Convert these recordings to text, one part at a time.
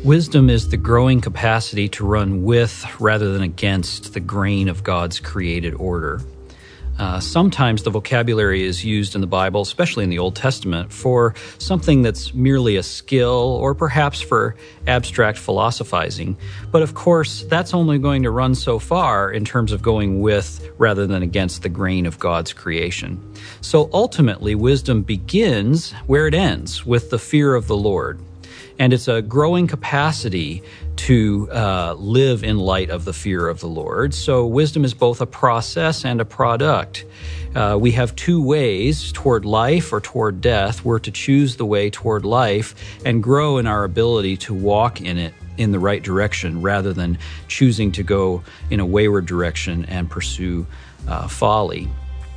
Wisdom is the growing capacity to run with rather than against the grain of God's created order. Sometimes the vocabulary is used in the Bible, especially in the Old Testament, for something that's merely a skill or perhaps for abstract philosophizing. But of course, that's only going to run so far in terms of going with rather than against the grain of God's creation. So ultimately, wisdom begins where it ends, with the fear of the Lord. And it's a growing capacity to live in light of the fear of the Lord. So wisdom is both a process and a product. We have two ways, toward life or toward death. We're to choose the way toward life and grow in our ability to walk in it in the right direction rather than choosing to go in a wayward direction and pursue folly.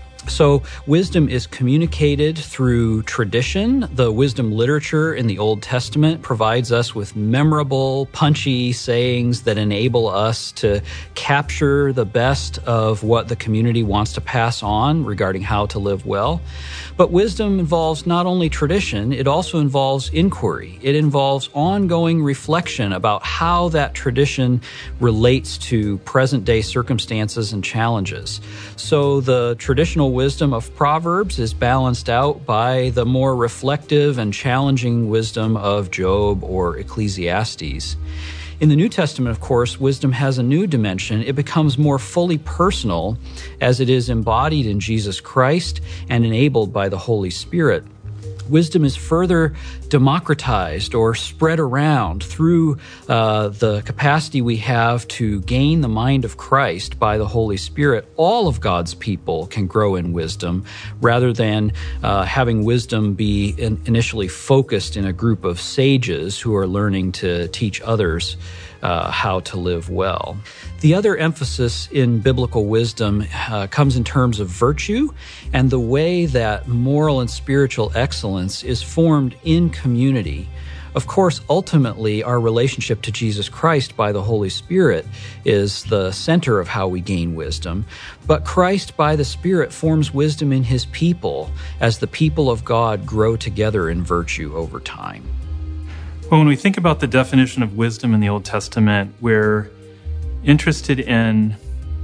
So wisdom is communicated through tradition. The wisdom literature in the Old Testament provides us with memorable, punchy sayings that enable us to capture the best of what the community wants to pass on regarding how to live well. But wisdom involves not only tradition, it also involves inquiry. It involves ongoing reflection about how that tradition relates to present-day circumstances and challenges. So the traditional wisdom of Proverbs is balanced out by the more reflective and challenging wisdom of Job or Ecclesiastes. In the New Testament, of course, wisdom has a new dimension. It becomes more fully personal as it is embodied in Jesus Christ and enabled by the Holy Spirit. Wisdom is further democratized or spread around through the capacity we have to gain the mind of Christ by the Holy Spirit. All of God's people can grow in wisdom rather than having wisdom be initially focused in a group of sages who are learning to teach others how to live well. The other emphasis in biblical wisdom comes in terms of virtue and the way that moral and spiritual excellence is formed in community. Of course, ultimately, our relationship to Jesus Christ by the Holy Spirit is the center of how we gain wisdom. But Christ, by the Spirit, forms wisdom in His people as the people of God grow together in virtue over time. Well, when we think about the definition of wisdom in the Old Testament, we're interested in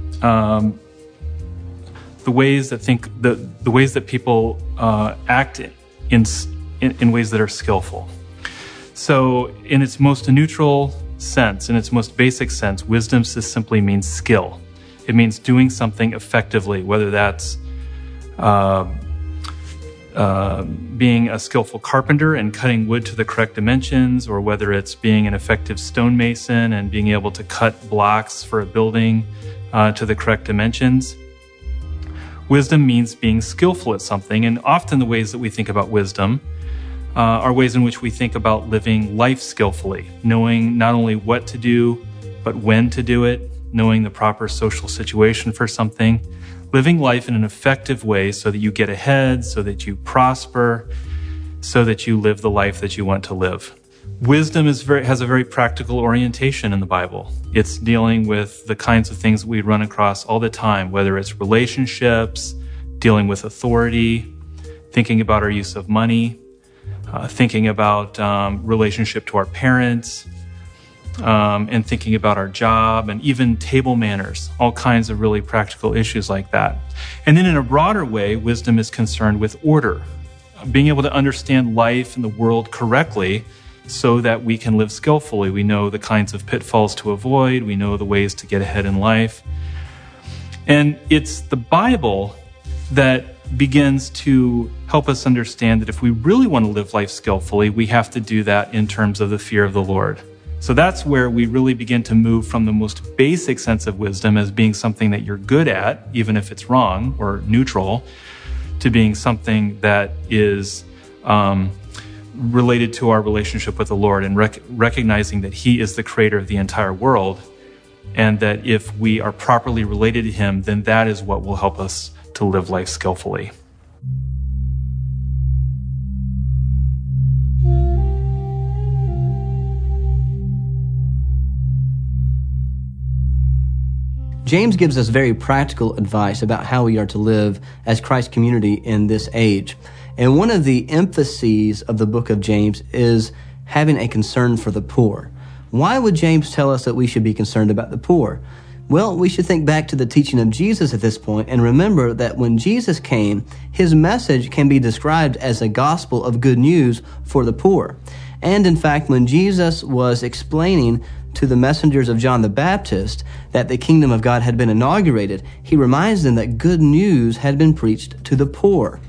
the ways that people act in ways that are skillful. So, in its most neutral sense, in its most basic sense, wisdom just simply means skill. It means doing something effectively, whether that's being a skillful carpenter and cutting wood to the correct dimensions, or whether it's being an effective stonemason and being able to cut blocks for a building to the correct dimensions. Wisdom means being skillful at something, and often the ways that we think about wisdom are ways in which we think about living life skillfully, knowing not only what to do, but when to do it, knowing the proper social situation for something, living life in an effective way so that you get ahead, so that you prosper, so that you live the life that you want to live. Wisdom has a very practical orientation in the Bible. It's dealing with the kinds of things that we run across all the time, whether it's relationships, dealing with authority, thinking about our use of money, thinking about relationship to our parents, and thinking about our job, and even table manners, all kinds of really practical issues like that. And then in a broader way, wisdom is concerned with order, being able to understand life and the world correctly so that we can live skillfully. We know the kinds of pitfalls to avoid. We know the ways to get ahead in life. And it's the Bible that begins to help us understand that if we really want to live life skillfully, we have to do that in terms of the fear of the Lord. So that's where we really begin to move from the most basic sense of wisdom as being something that you're good at, even if it's wrong or neutral, to being something that is related to our relationship with the Lord and recognizing that He is the creator of the entire world, and that if we are properly related to Him, then that is what will help us to live life skillfully. James gives us very practical advice about how we are to live as Christ's community in this age. And one of the emphases of the book of James is having a concern for the poor. Why would James tell us that we should be concerned about the poor? Well, we should think back to the teaching of Jesus at this point and remember that when Jesus came, his message can be described as a gospel of good news for the poor. And in fact, when Jesus was explaining to the messengers of John the Baptist that the kingdom of God had been inaugurated, he reminds them that good news had been preached to the poor.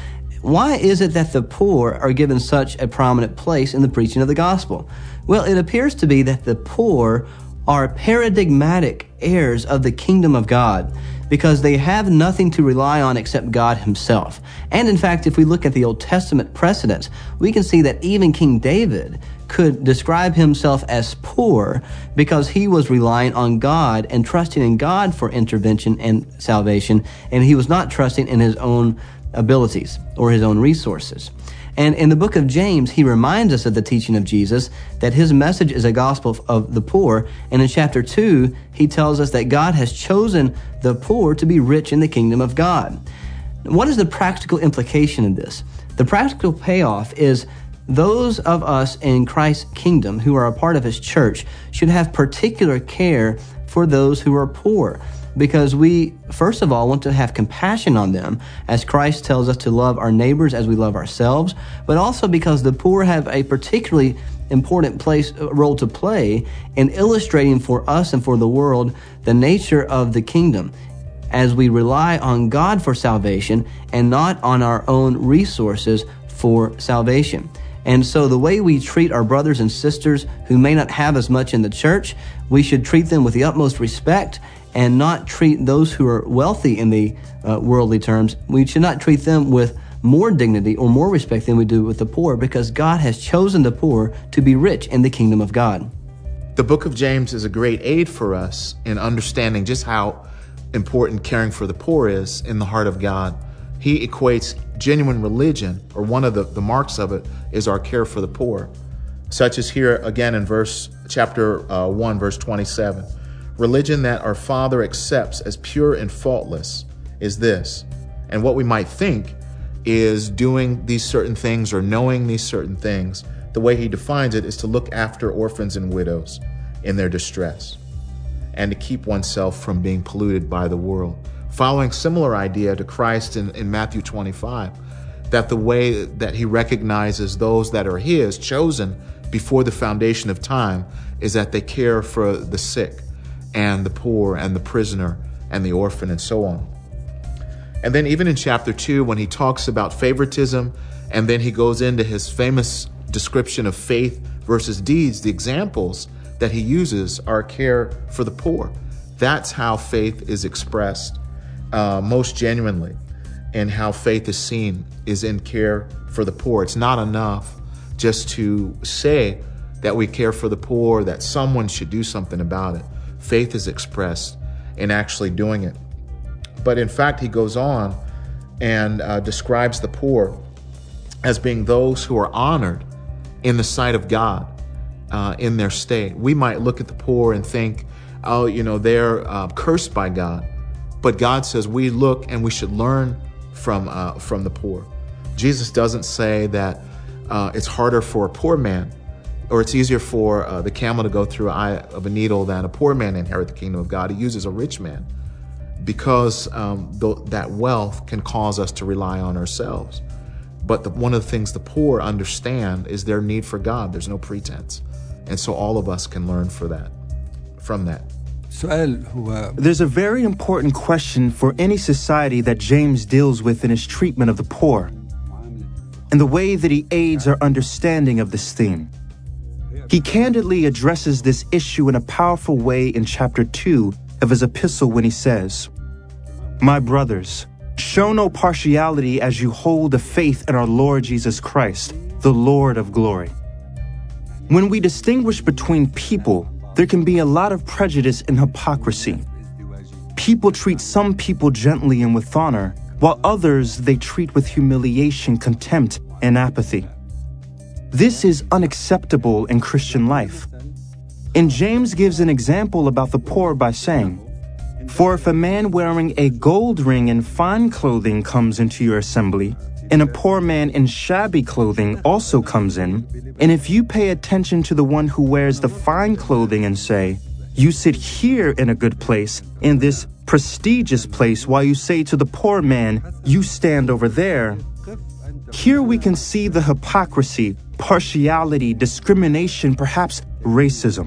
Why is it that the poor are given such a prominent place in the preaching of the gospel? Well, it appears to be that the poor are paradigmatic heirs of the kingdom of God because they have nothing to rely on except God himself. And in fact, if we look at the Old Testament precedents, we can see that even King David could describe himself as poor because he was relying on God and trusting in God for intervention and salvation, and he was not trusting in his own abilities or his own resources. And in the book of James, he reminds us of the teaching of Jesus, that his message is a gospel of the poor. And in chapter 2, he tells us that God has chosen the poor to be rich in the kingdom of God. What is the practical implication of this? The practical payoff is those of us in Christ's kingdom who are a part of his church should have particular care for those who are poor, because we, first of all, want to have compassion on them, as Christ tells us to love our neighbors as we love ourselves, but also because the poor have a particularly important role to play in illustrating for us and for the world the nature of the kingdom, as we rely on God for salvation and not on our own resources for salvation. And so the way we treat our brothers and sisters who may not have as much in the church, we should treat them with the utmost respect and not treat those who are wealthy in the worldly terms. We should not treat them with more dignity or more respect than we do with the poor, because God has chosen the poor to be rich in the kingdom of God. The book of James is a great aid for us in understanding just how important caring for the poor is in the heart of God. He equates genuine religion, or one of the marks of it, is our care for the poor, such as here again in chapter 1, verse 27. Religion that our Father accepts as pure and faultless is this. And what we might think is doing these certain things or knowing these certain things, the way he defines it is to look after orphans and widows in their distress and to keep oneself from being polluted by the world. Following similar idea to Christ in Matthew 25, that the way that he recognizes those that are his, chosen before the foundation of time, is that they care for the sick and the poor and the prisoner and the orphan and so on. And then even in chapter 2, when he talks about favoritism, and then he goes into his famous description of faith versus deeds, the examples that he uses are care for the poor. That's how faith is expressed most genuinely, and how faith is seen is in care for the poor. It's not enough just to say that we care for the poor, that someone should do something about it. Faith is expressed in actually doing it. But in fact, he goes on and describes the poor as being those who are honored in the sight of God in their state. We might look at the poor and think, oh, they're cursed by God. But God says we look and we should learn from the poor. Jesus doesn't say that it's harder for a poor man, or it's easier for the camel to go through an eye of a needle than a poor man inherit the kingdom of God. He uses a rich man because that wealth can cause us to rely on ourselves. But one of the things the poor understand is their need for God. There's no pretense. And so all of us can learn from that. There's a very important question for any society that James deals with in his treatment of the poor, and the way that he aids our understanding of this theme. He candidly addresses this issue in a powerful way in chapter 2 of his epistle when he says, "My brothers, show no partiality as you hold the faith in our Lord Jesus Christ, the Lord of glory." When we distinguish between people, there can be a lot of prejudice and hypocrisy. People treat some people gently and with honor, while others they treat with humiliation, contempt, and apathy. This is unacceptable in Christian life. And James gives an example about the poor by saying, "For if a man wearing a gold ring and fine clothing comes into your assembly, and a poor man in shabby clothing also comes in, and if you pay attention to the one who wears the fine clothing and say, "You sit here in a good place, in this prestigious place," while you say to the poor man, "You stand over there," here we can see the hypocrisy, partiality, discrimination, perhaps racism.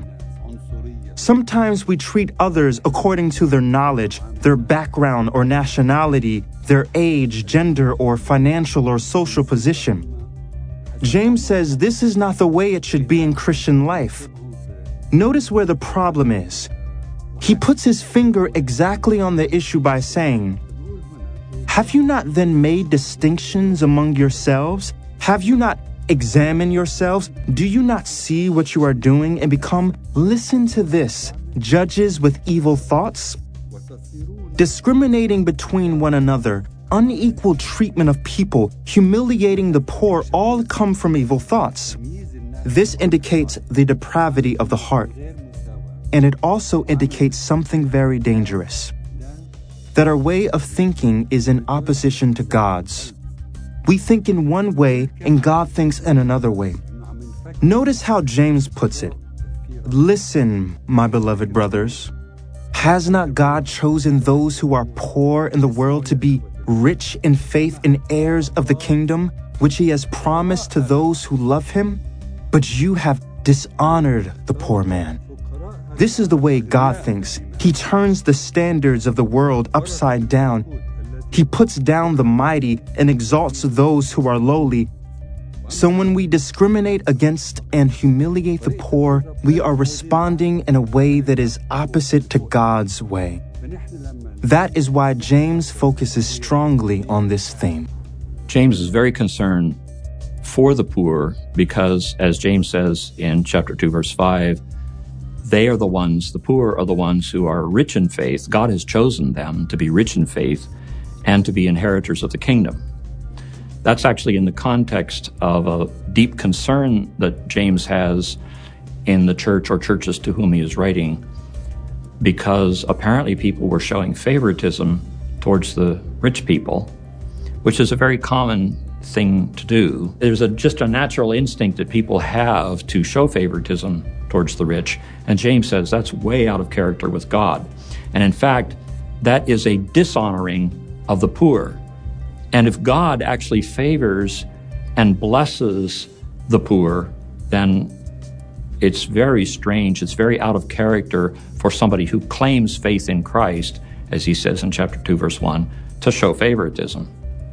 Sometimes we treat others according to their knowledge, their background or nationality, their age, gender, or financial or social position. James says this is not the way it should be in Christian life. Notice where the problem is. He puts his finger exactly on the issue by saying, "Have you not then made distinctions among yourselves? Have you not examined yourselves? Do you not see what you are doing and become, listen to this, judges with evil thoughts?" Discriminating between one another, unequal treatment of people, humiliating the poor all come from evil thoughts. This indicates the depravity of the heart. And it also indicates something very dangerous. That our way of thinking is in opposition to God's. We think in one way and God thinks in another way. Notice how James puts it. "Listen, my beloved brothers. Has not God chosen those who are poor in the world to be rich in faith and heirs of the kingdom, which he has promised to those who love him? But you have dishonored the poor man." This is the way God thinks. He turns the standards of the world upside down. He puts down the mighty and exalts those who are lowly. So when we discriminate against and humiliate the poor, we are responding in a way that is opposite to God's way. That is why James focuses strongly on this theme. James is very concerned for the poor because, as James says in chapter 2, verse 5, they are the ones, the poor are the ones who are rich in faith. God has chosen them to be rich in faith and to be inheritors of the kingdom. That's actually in the context of a deep concern that James has in the church or churches to whom he is writing, because apparently people were showing favoritism towards the rich people, which is a very common thing to do. There's just a natural instinct that people have to show favoritism towards the rich, and James says that's way out of character with God. And in fact, that is a dishonoring of the poor. And if God actually favors and blesses the poor, then it's very strange, it's very out of character for somebody who claims faith in Christ, as he says in chapter 2, verse 1, to show favoritism.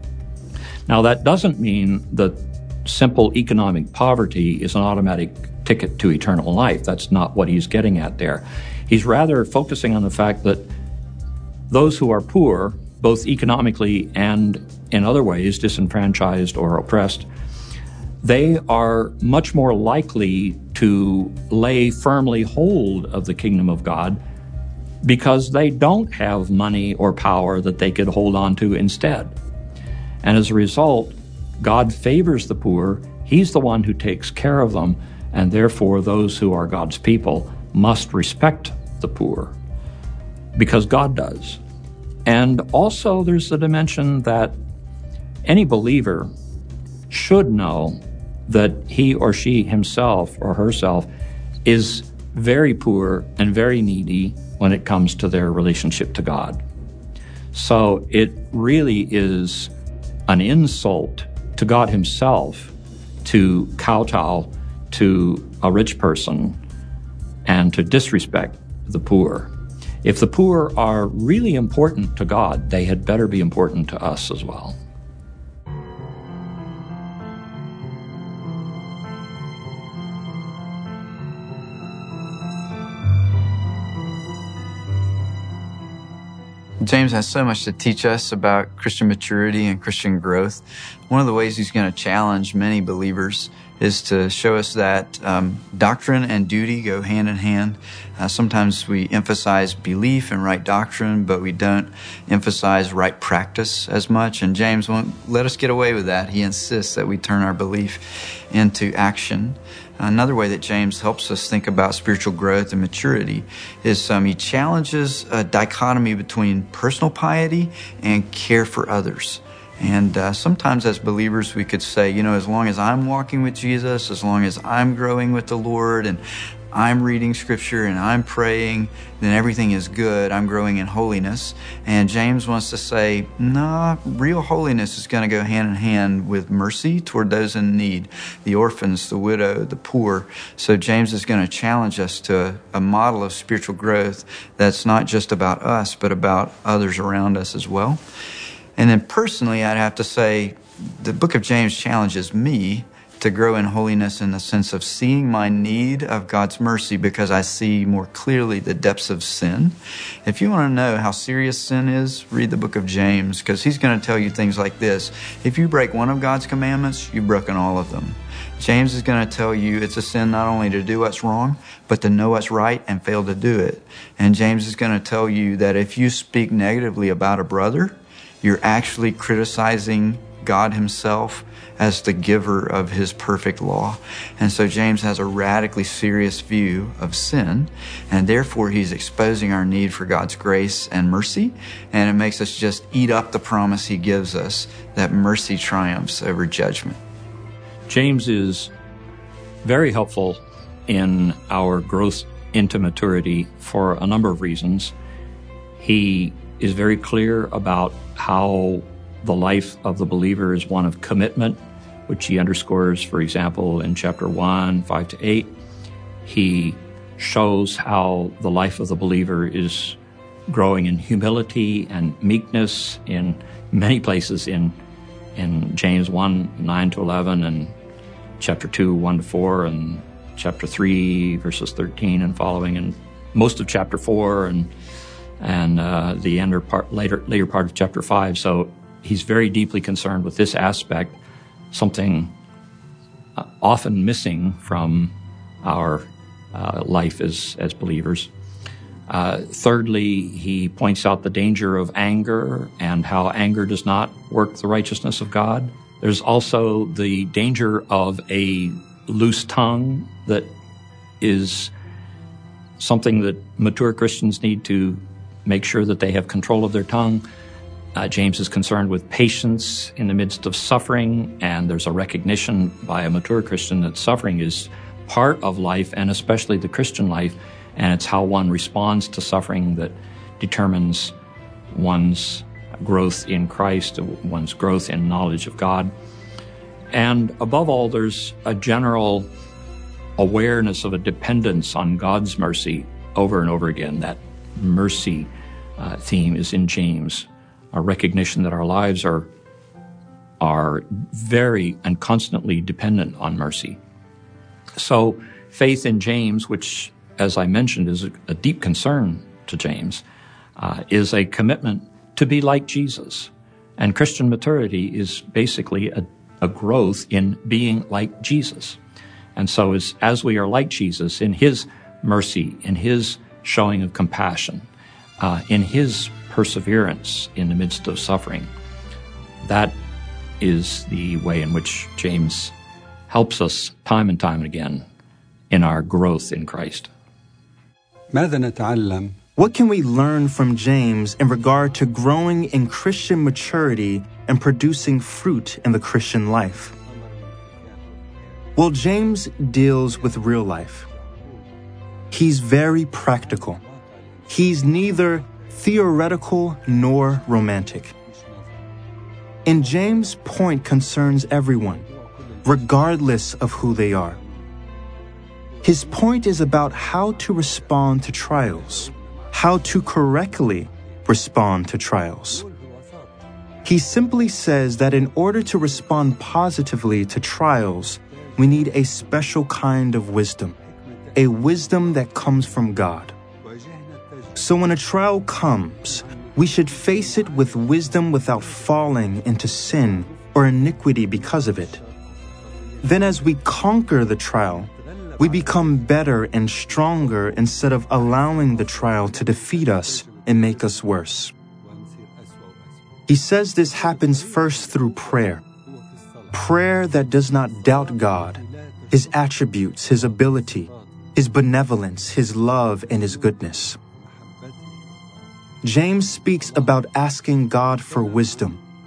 Now, that doesn't mean that simple economic poverty is an automatic ticket to eternal life. That's not what he's getting at there. He's rather focusing on the fact that those who are poor, both economically and in other ways, disenfranchised or oppressed, they are much more likely to lay firmly hold of the kingdom of God because they don't have money or power that they could hold on to instead. And as a result, God favors the poor. He's the one who takes care of them, and therefore those who are God's people must respect the poor because God does. And also there's the dimension that any believer should know that he or she himself or herself is very poor and very needy when it comes to their relationship to God. So it really is an insult to God himself to kowtow to a rich person and to disrespect the poor. If the poor are really important to God, they had better be important to us as well. James has so much to teach us about Christian maturity and Christian growth. One of the ways he's going to challenge many believers is to show us that doctrine and duty go hand in hand. Sometimes we emphasize belief and right doctrine, but we don't emphasize right practice as much. And James won't let us get away with that. He insists that we turn our belief into action. Another way that James helps us think about spiritual growth and maturity is he challenges a dichotomy between personal piety and care for others. And sometimes as believers, we could say, as long as I'm walking with Jesus, as long as I'm growing with the Lord, and I'm reading Scripture and I'm praying, then everything is good. I'm growing in holiness. And James wants to say, no, real holiness is going to go hand in hand with mercy toward those in need, the orphans, the widow, the poor. So James is going to challenge us to a model of spiritual growth that's not just about us, but about others around us as well. And then personally, I'd have to say the book of James challenges me to grow in holiness in the sense of seeing my need of God's mercy because I see more clearly the depths of sin. If you want to know how serious sin is, read the book of James, because he's going to tell you things like this. If you break one of God's commandments, you've broken all of them. James is going to tell you it's a sin not only to do what's wrong, but to know what's right and fail to do it. And James is going to tell you that if you speak negatively about a brother, you're actually criticizing God himself as the giver of his perfect law. And so James has a radically serious view of sin, and therefore he's exposing our need for God's grace and mercy, and it makes us just eat up the promise he gives us that mercy triumphs over judgment. James is very helpful in our growth into maturity for a number of reasons. He is very clear about how the life of the believer is one of commitment, which he underscores, for example, in chapter 1, 5-8. He shows how the life of the believer is growing in humility and meekness in many places in James 1, 9-11, and chapter 2, 1-4, and chapter 3, verses 13 and following, and most of chapter 4, and the later part of chapter 5. So he's very deeply concerned with this aspect, something often missing from our life as believers. Thirdly, he points out the danger of anger and how anger does not work the righteousness of God. There's also the danger of a loose tongue that is something that mature Christians need to make sure that they have control of their tongue. James is concerned with patience in the midst of suffering, and there's a recognition by a mature Christian that suffering is part of life, and especially the Christian life, and it's how one responds to suffering that determines one's growth in Christ, one's growth in knowledge of God. And above all, there's a general awareness of a dependence on God's mercy over and over again. That mercy theme is in James. A recognition that our lives are very and constantly dependent on mercy. So faith in James, which, as I mentioned, is a deep concern to James, is a commitment to be like Jesus. And Christian maturity is basically a growth in being like Jesus. And so as we are like Jesus in his mercy, in his showing of compassion, in his perseverance in the midst of suffering, that is the way in which James helps us time and time again in our growth in Christ. What can we learn from James in regard to growing in Christian maturity and producing fruit in the Christian life? Well, James deals with real life. He's very practical. He's neither theoretical nor romantic. And James' point concerns everyone, regardless of who they are. His point is about how to respond to trials, how to correctly respond to trials. He simply says that in order to respond positively to trials, we need a special kind of wisdom, a wisdom that comes from God. So when a trial comes, we should face it with wisdom without falling into sin or iniquity because of it. Then as we conquer the trial, we become better and stronger instead of allowing the trial to defeat us and make us worse. He says this happens first through prayer. Prayer that does not doubt God, his attributes, his ability, his benevolence, his love, and his goodness. James speaks about asking God for wisdom,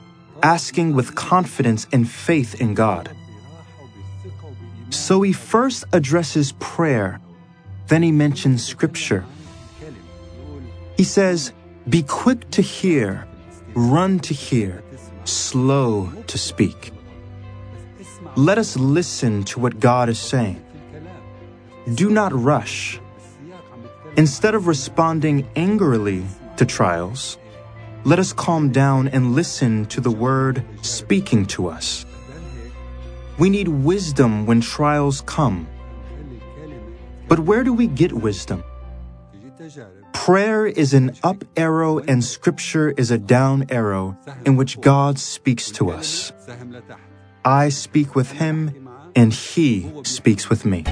asking with confidence and faith in God. So he first addresses prayer, then he mentions Scripture. He says, "Be quick to hear, run to hear, slow to speak." Let us listen to what God is saying. Do not rush. Instead of responding angrily to trials, let us calm down and listen to the Word speaking to us. We need wisdom when trials come. But where do we get wisdom? Prayer is an up arrow and Scripture is a down arrow in which God speaks to us. I speak with him, and he speaks with me.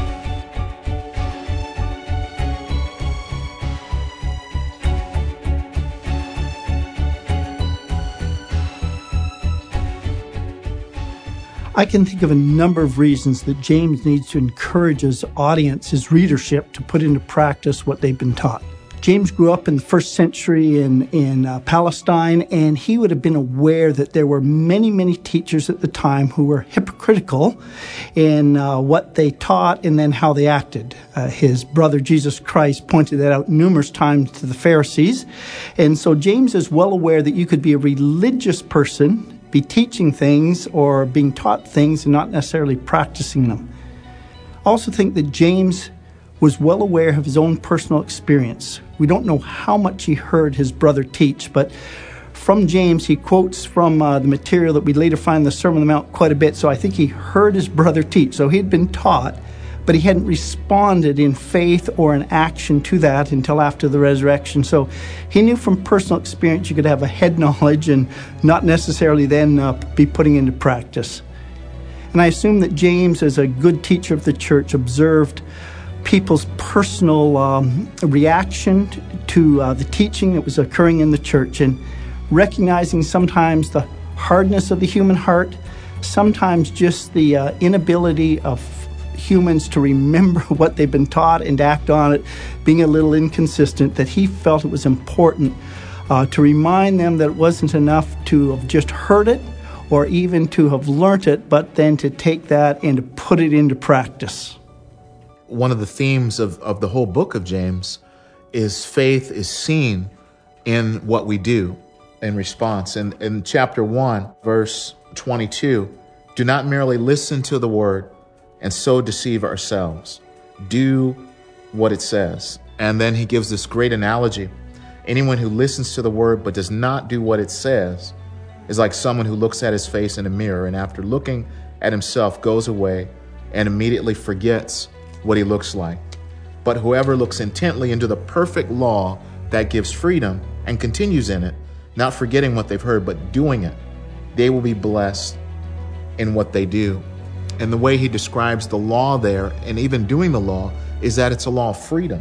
I can think of a number of reasons that James needs to encourage his audience, his readership, to put into practice what they've been taught. James grew up in the first century in Palestine, and he would have been aware that there were many, many teachers at the time who were hypocritical in what they taught and then how they acted. His brother Jesus Christ pointed that out numerous times to the Pharisees. And so James is well aware that you could be a religious person, be teaching things or being taught things and not necessarily practicing them. I also think that James was well aware of his own personal experience. We don't know how much he heard his brother teach, but from James, he quotes from the material that we later find in the Sermon on the Mount quite a bit, so I think he heard his brother teach. So he had been taught, but he hadn't responded in faith or in action to that until after the resurrection. So he knew from personal experience you could have a head knowledge and not necessarily then be putting into practice. And I assume that James, as a good teacher of the church, observed people's personal reaction to the teaching that was occurring in the church, and recognizing sometimes the hardness of the human heart, sometimes just the inability of humans to remember what they've been taught and act on it, being a little inconsistent, that he felt it was important to remind them that it wasn't enough to have just heard it or even to have learnt it, but then to take that and to put it into practice. One of the themes of the whole book of James is faith is seen in what we do in response. And in chapter 1, verse 22, do not merely listen to the word and so deceive ourselves. Do what it says. And then he gives this great analogy. Anyone who listens to the word but does not do what it says is like someone who looks at his face in a mirror and after looking at himself goes away and immediately forgets what he looks like. But whoever looks intently into the perfect law that gives freedom and continues in it, not forgetting what they've heard, but doing it, they will be blessed in what they do. And the way he describes the law there, and even doing the law, is that it's a law of freedom.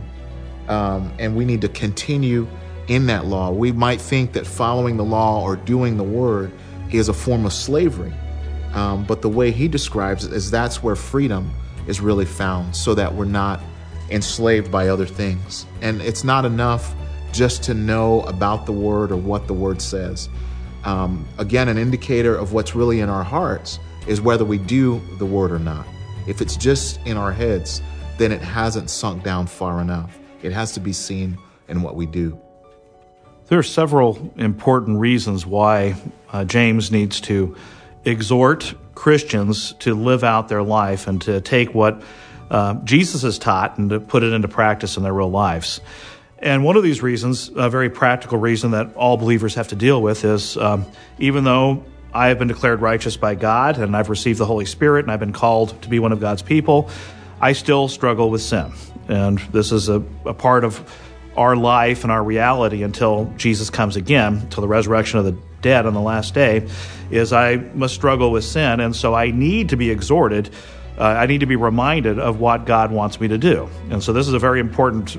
And we need to continue in that law. We might think that following the law or doing the word is a form of slavery. But the way he describes it is that's where freedom is really found, so that we're not enslaved by other things. And it's not enough just to know about the word or what the word says. Again, an indicator of what's really in our hearts is whether we do the word or not. If it's just in our heads, then it hasn't sunk down far enough. It has to be seen in what we do. There are several important reasons why James needs to exhort Christians to live out their life and to take what Jesus has taught and to put it into practice in their real lives. And one of these reasons, a very practical reason that all believers have to deal with is even though I have been declared righteous by God and I've received the Holy Spirit and I've been called to be one of God's people, I still struggle with sin. And this is a part of our life and our reality until Jesus comes again, until the resurrection of the dead on the last day, is I must struggle with sin. And so I need to be exhorted. I need to be reminded of what God wants me to do. And so this is a very important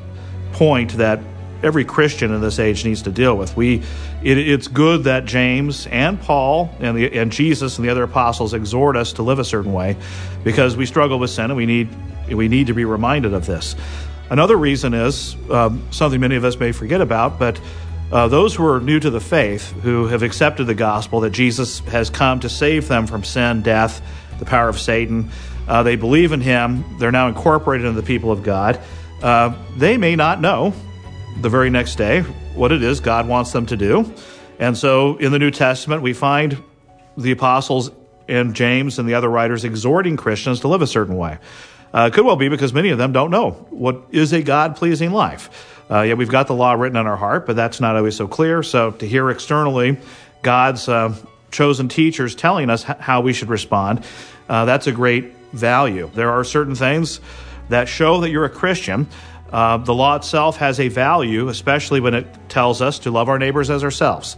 point that every Christian in this age needs to deal with. It's good that James and Paul and Jesus and the other apostles exhort us to live a certain way, because we struggle with sin and we need to be reminded of this. Another reason is something many of us may forget about, but those who are new to the faith, who have accepted the gospel that Jesus has come to save them from sin, death, the power of Satan, they believe in him, they're now incorporated into the people of God, they may not know the very next day what it is God wants them to do. And so in the New Testament, we find the apostles and James and the other writers exhorting Christians to live a certain way. It could well be because many of them don't know what is a God-pleasing life. Yeah, we've got the law written on our heart, but that's not always so clear. So to hear externally God's chosen teachers telling us how we should respond, that's a great value. There are certain things that show that you're a Christian. The law itself has a value, especially when it tells us to love our neighbors as ourselves.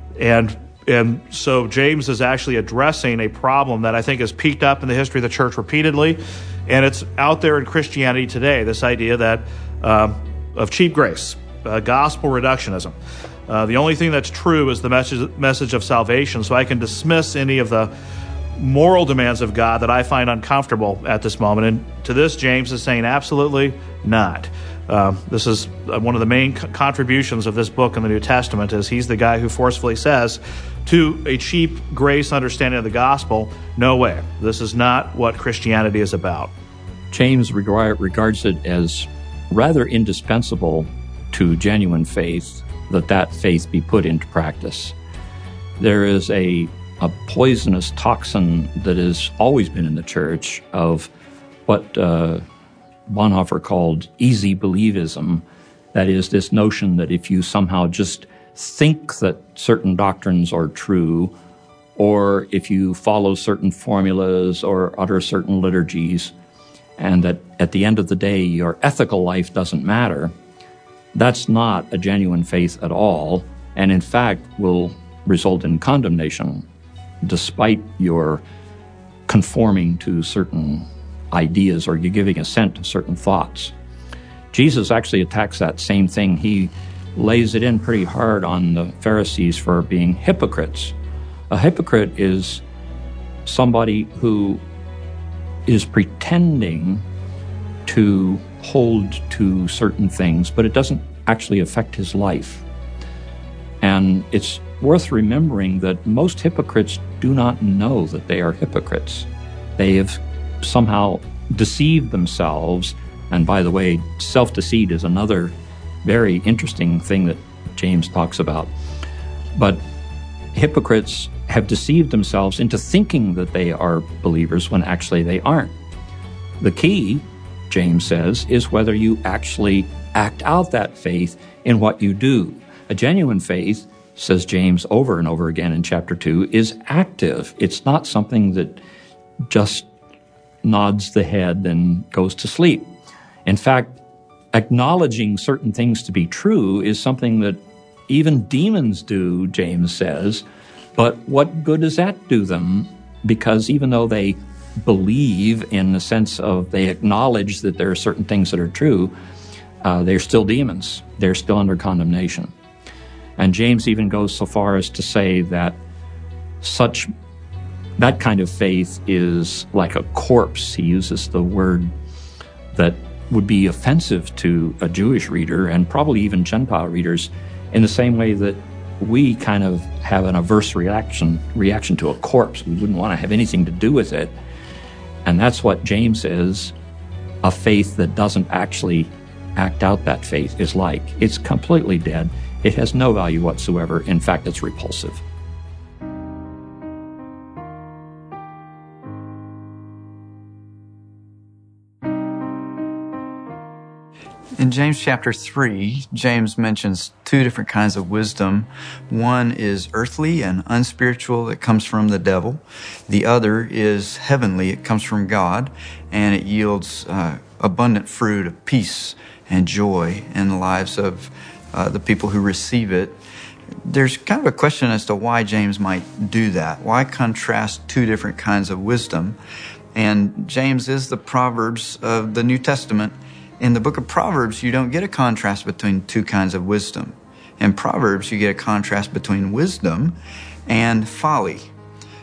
And so James is actually addressing a problem that I think has peaked up in the history of the church repeatedly, and it's out there in Christianity today, this idea that of cheap grace, gospel reductionism. The only thing that's true is the message of salvation, so I can dismiss any of the moral demands of God that I find uncomfortable at this moment. And to this, James is saying absolutely not. This is one of the main contributions of this book in the New Testament, is he's the guy who forcefully says to a cheap grace understanding of the gospel, no way. This is not what Christianity is about. James regards it as rather indispensable to genuine faith that faith be put into practice. There is a poisonous toxin that has always been in the church of what Bonhoeffer called easy believism. That is, this notion that if you somehow just think that certain doctrines are true, or if you follow certain formulas or utter certain liturgies, and that at the end of the day your ethical life doesn't matter, that's not a genuine faith at all, and in fact will result in condemnation despite your conforming to certain ideas or you're giving assent to certain thoughts. Jesus actually attacks that same thing. He lays it in pretty hard on the Pharisees for being hypocrites. A hypocrite is somebody who is pretending to hold to certain things, but it doesn't actually affect his life. And it's worth remembering that most hypocrites do not know that they are hypocrites. They have somehow deceived themselves. And by the way, self-deceit is another very interesting thing that James talks about. But hypocrites have deceived themselves into thinking that they are believers when actually they aren't. The key, James says, is whether you actually act out that faith in what you do. A genuine faith, says James over and over again in chapter 2, is active. It's not something that just nods the head and goes to sleep. In fact, acknowledging certain things to be true is something that even demons do, James says, but what good does that do them? Because even though they believe in the sense of they acknowledge that there are certain things that are true, they're still demons. They're still under condemnation. And James even goes so far as to say that that kind of faith is like a corpse. He uses the word that would be offensive to a Jewish reader and probably even Gentile readers, in the same way that we kind of have an averse reaction to a corpse. We wouldn't want to have anything to do with it. And that's what James is. A faith that doesn't actually act out that faith is like. It's completely dead. It has no value whatsoever. In fact, it's repulsive. In James chapter 3, James mentions two different kinds of wisdom. One is earthly and unspiritual, that comes from the devil. The other is heavenly, it comes from God, and it yields abundant fruit of peace and joy in the lives of the people who receive it. There's kind of a question as to why James might do that. Why contrast two different kinds of wisdom? And James is the Proverbs of the New Testament. In the book of Proverbs, you don't get a contrast between two kinds of wisdom. In Proverbs, you get a contrast between wisdom and folly.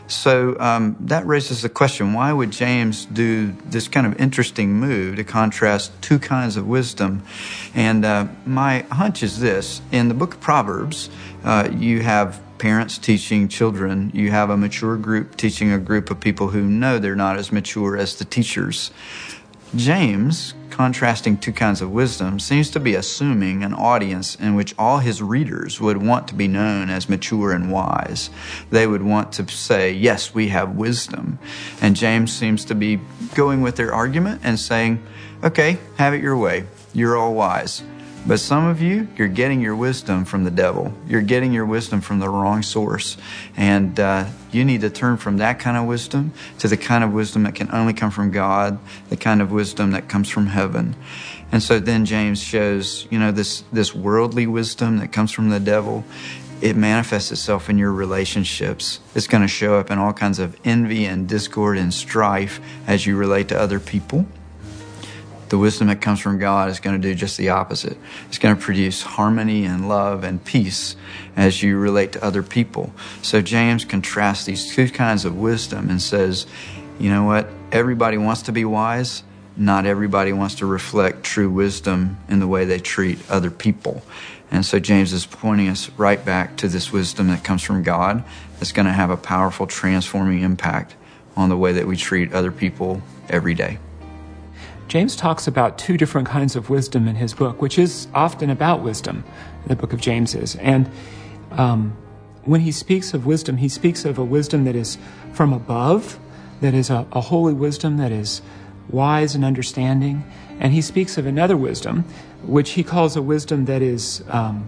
So that raises the question, why would James do this kind of interesting move to contrast two kinds of wisdom? And my hunch is this. In the book of Proverbs, you have parents teaching children. You have a mature group teaching a group of people who know they're not as mature as the teachers. James, contrasting two kinds of wisdom, seems to be assuming an audience in which all his readers would want to be known as mature and wise. They would want to say, yes, we have wisdom. And James seems to be going with their argument and saying, okay, have it your way. You're all wise. But some of you, you're getting your wisdom from the devil. You're getting your wisdom from the wrong source. And you need to turn from that kind of wisdom to the kind of wisdom that can only come from God, the kind of wisdom that comes from heaven. And so then James shows, this worldly wisdom that comes from the devil, it manifests itself in your relationships. It's going to show up in all kinds of envy and discord and strife as you relate to other people. The wisdom that comes from God is going to do just the opposite. It's going to produce harmony and love and peace as you relate to other people. So James contrasts these two kinds of wisdom and says, you know what? Everybody wants to be wise. Not everybody wants to reflect true wisdom in the way they treat other people. And so James is pointing us right back to this wisdom that comes from God that's going to have a powerful transforming impact on the way that we treat other people every day. James talks about two different kinds of wisdom in his book, which is often about wisdom, the book of James is. And when he speaks of wisdom, he speaks of a wisdom that is from above, that is a holy wisdom that is wise and understanding. And he speaks of another wisdom, which he calls a wisdom that is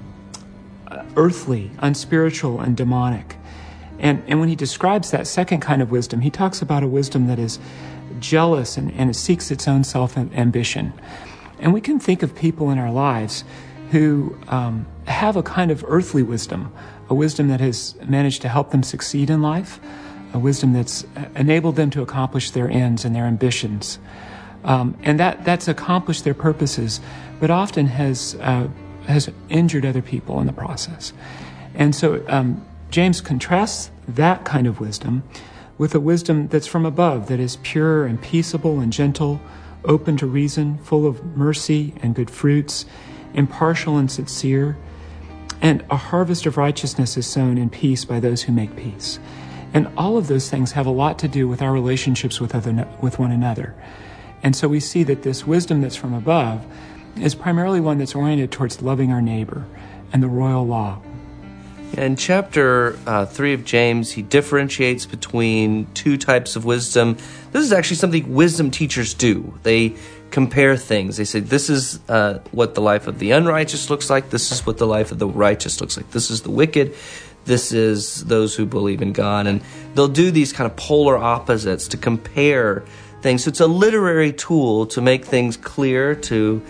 earthly, unspiritual, and demonic. And when he describes that second kind of wisdom, he talks about a wisdom that is jealous and it seeks its own self-ambition. And we can think of people in our lives who have a kind of earthly wisdom, a wisdom that has managed to help them succeed in life, a wisdom that's enabled them to accomplish their ends and their ambitions. And that's accomplished their purposes, but often has injured other people in the process. And so James contrasts that kind of wisdom with a wisdom that's from above, that is pure and peaceable and gentle, open to reason, full of mercy and good fruits, impartial and sincere, and a harvest of righteousness is sown in peace by those who make peace. And all of those things have a lot to do with our relationships with one another. And so we see that this wisdom that's from above is primarily one that's oriented towards loving our neighbor and the royal law. In chapter 3 of James, he differentiates between two types of wisdom. This is actually something wisdom teachers do. They compare things. They say, this is what the life of the unrighteous looks like. This is what the life of the righteous looks like. This is the wicked. This is those who believe in God. And they'll do these kind of polar opposites to compare things. So it's a literary tool to make things clear, to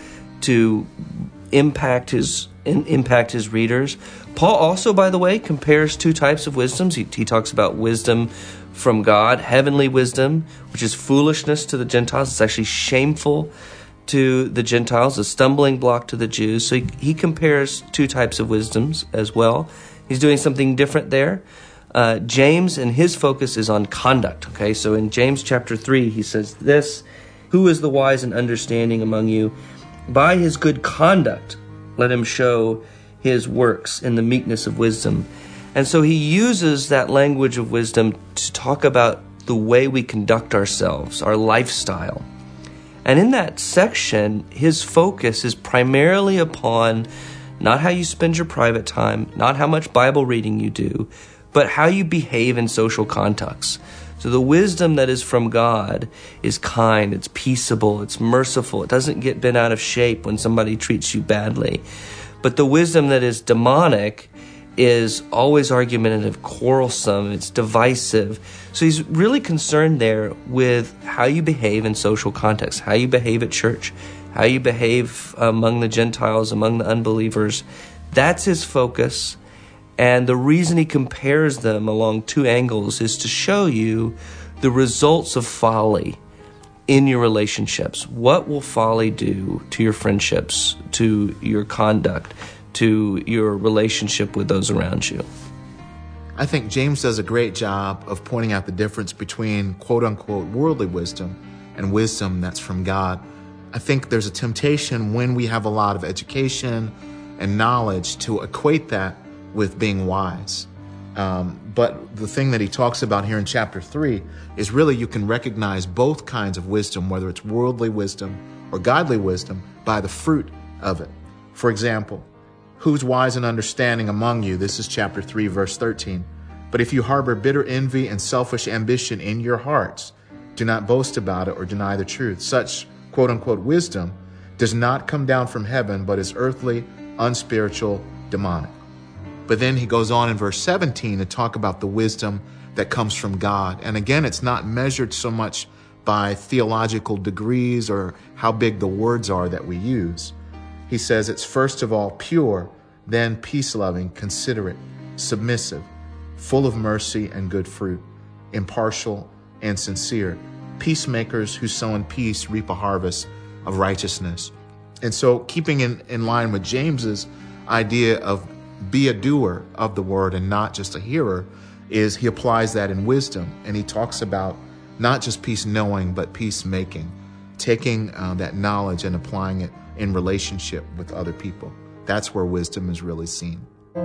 impact his readers. Paul also, by the way, compares two types of wisdoms. He talks about wisdom from God, heavenly wisdom, which is foolishness to the Gentiles. It's actually shameful to the Gentiles, a stumbling block to the Jews. So he compares two types of wisdoms as well. He's doing something different there. James, and his focus is on conduct. Okay, so in James chapter 3, he says this: "Who is the wise and understanding among you? By his good conduct, let him show his works in the meekness of wisdom." And so he uses that language of wisdom to talk about the way we conduct ourselves, our lifestyle. And in that section, his focus is primarily upon not how you spend your private time, not how much Bible reading you do, but how you behave in social contexts. So the wisdom that is from God is kind, it's peaceable, it's merciful. It doesn't get bent out of shape when somebody treats you badly. But the wisdom that is demonic is always argumentative, quarrelsome, it's divisive. So he's really concerned there with how you behave in social contexts, how you behave at church, how you behave among the Gentiles, among the unbelievers. That's his focus. And the reason he compares them along two angles is to show you the results of folly in your relationships. What will folly do to your friendships, to your conduct, to your relationship with those around you? I think James does a great job of pointing out the difference between quote-unquote worldly wisdom and wisdom that's from God. I think there's a temptation when we have a lot of education and knowledge to equate that with being wise. But the thing that he talks about here in chapter 3 is really you can recognize both kinds of wisdom, whether it's worldly wisdom or godly wisdom, by the fruit of it. For example, who's wise and understanding among you? This is chapter 3, verse 13. But if you harbor bitter envy and selfish ambition in your hearts, do not boast about it or deny the truth. Such quote-unquote wisdom does not come down from heaven, but is earthly, unspiritual, demonic. But then he goes on in verse 17 to talk about the wisdom that comes from God. And again, it's not measured so much by theological degrees or how big the words are that we use. He says it's first of all pure, then peace-loving, considerate, submissive, full of mercy and good fruit, impartial and sincere. Peacemakers who sow in peace reap a harvest of righteousness. And so keeping in line with James's idea of be a doer of the word and not just a hearer, is he applies that in wisdom. And he talks about not just peace knowing, but peace making, taking that knowledge and applying it in relationship with other people. That's where wisdom is really seen.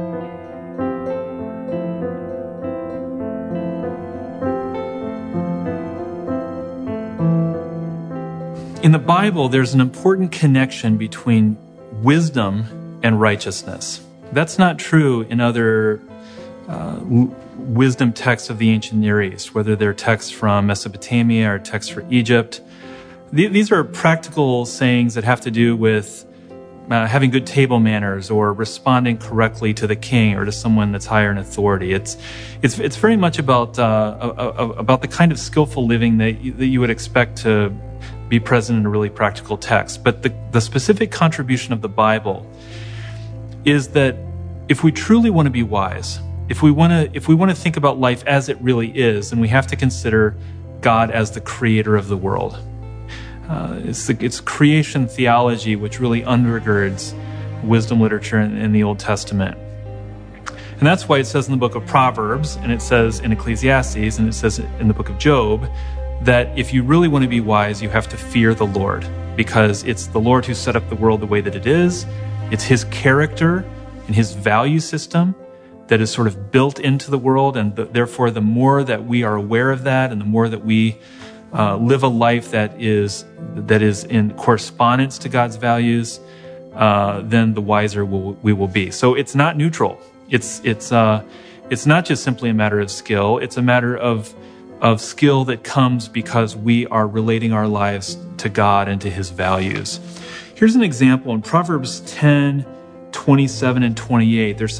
In the Bible, there's an important connection between wisdom and righteousness. That's not true in other wisdom texts of the ancient Near East, whether they're texts from Mesopotamia or texts for Egypt. These are practical sayings that have to do with having good table manners or responding correctly to the king or to someone that's higher in authority. It's very much about the kind of skillful living that you would expect to be present in a really practical text. But the specific contribution of the Bible is that if we truly want to be wise, if we want to think about life as it really is, then we have to consider God as the creator of the world. It's creation theology which really undergirds wisdom literature in the Old Testament. And that's why it says in the book of Proverbs, and it says in Ecclesiastes, and it says in the book of Job, that if you really want to be wise, you have to fear the Lord, because it's the Lord who set up the world the way that it is. It's his character and his value system that is sort of built into the world, and therefore the more that we are aware of that and the more that we live a life that is in correspondence to God's values, then the wiser we will be. So it's not neutral. It's not just simply a matter of skill. It's a matter of skill that comes because we are relating our lives to God and to his values. Here's an example in Proverbs 10, 27 and 28. There's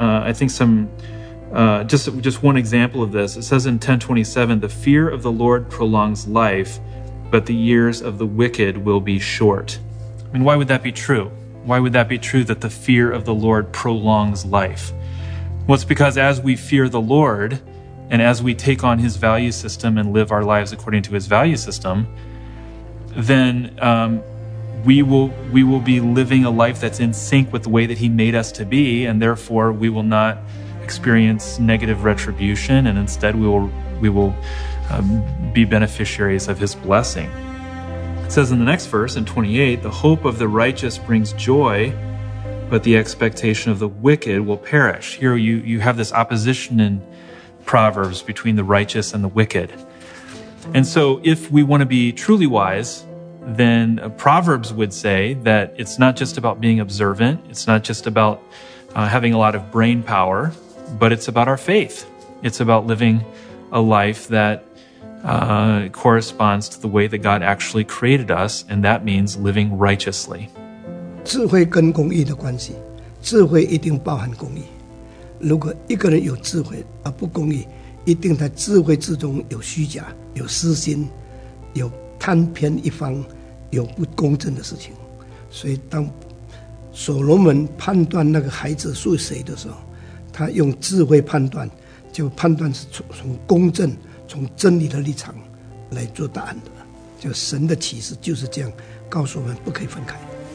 just one example of this. It says in 10:27, the fear of the Lord prolongs life, but the years of the wicked will be short. I mean, why would that be true? Why would that be true that the fear of the Lord prolongs life? Well, it's because as we fear the Lord, and as we take on his value system and live our lives according to his value system, then we will be living a life that's in sync with the way that he made us to be, and therefore we will not experience negative retribution, and instead we will be beneficiaries of his blessing. It says in the next verse, in 28, the hope of the righteous brings joy, but the expectation of the wicked will perish. Here you have this opposition in Proverbs between the righteous and the wicked. And so if we want to be truly wise, then Proverbs would say that it's not just about being observant, it's not just about having a lot of brain power, but it's about our faith. It's about living a life that corresponds to the way that God actually created us, and that means living righteously. 智慧跟公义的关系，智慧一定包含公义。如果一个人有智慧而不公义，一定在智慧之中有虚假、有私心、有贪偏一方、有不公正的事情。所以当所罗门判断那个孩子是谁的时候，他用智慧判断，就判断是从公正、从真理的立场来做答案的。就神的启示就是这样告诉我们，不可以分开。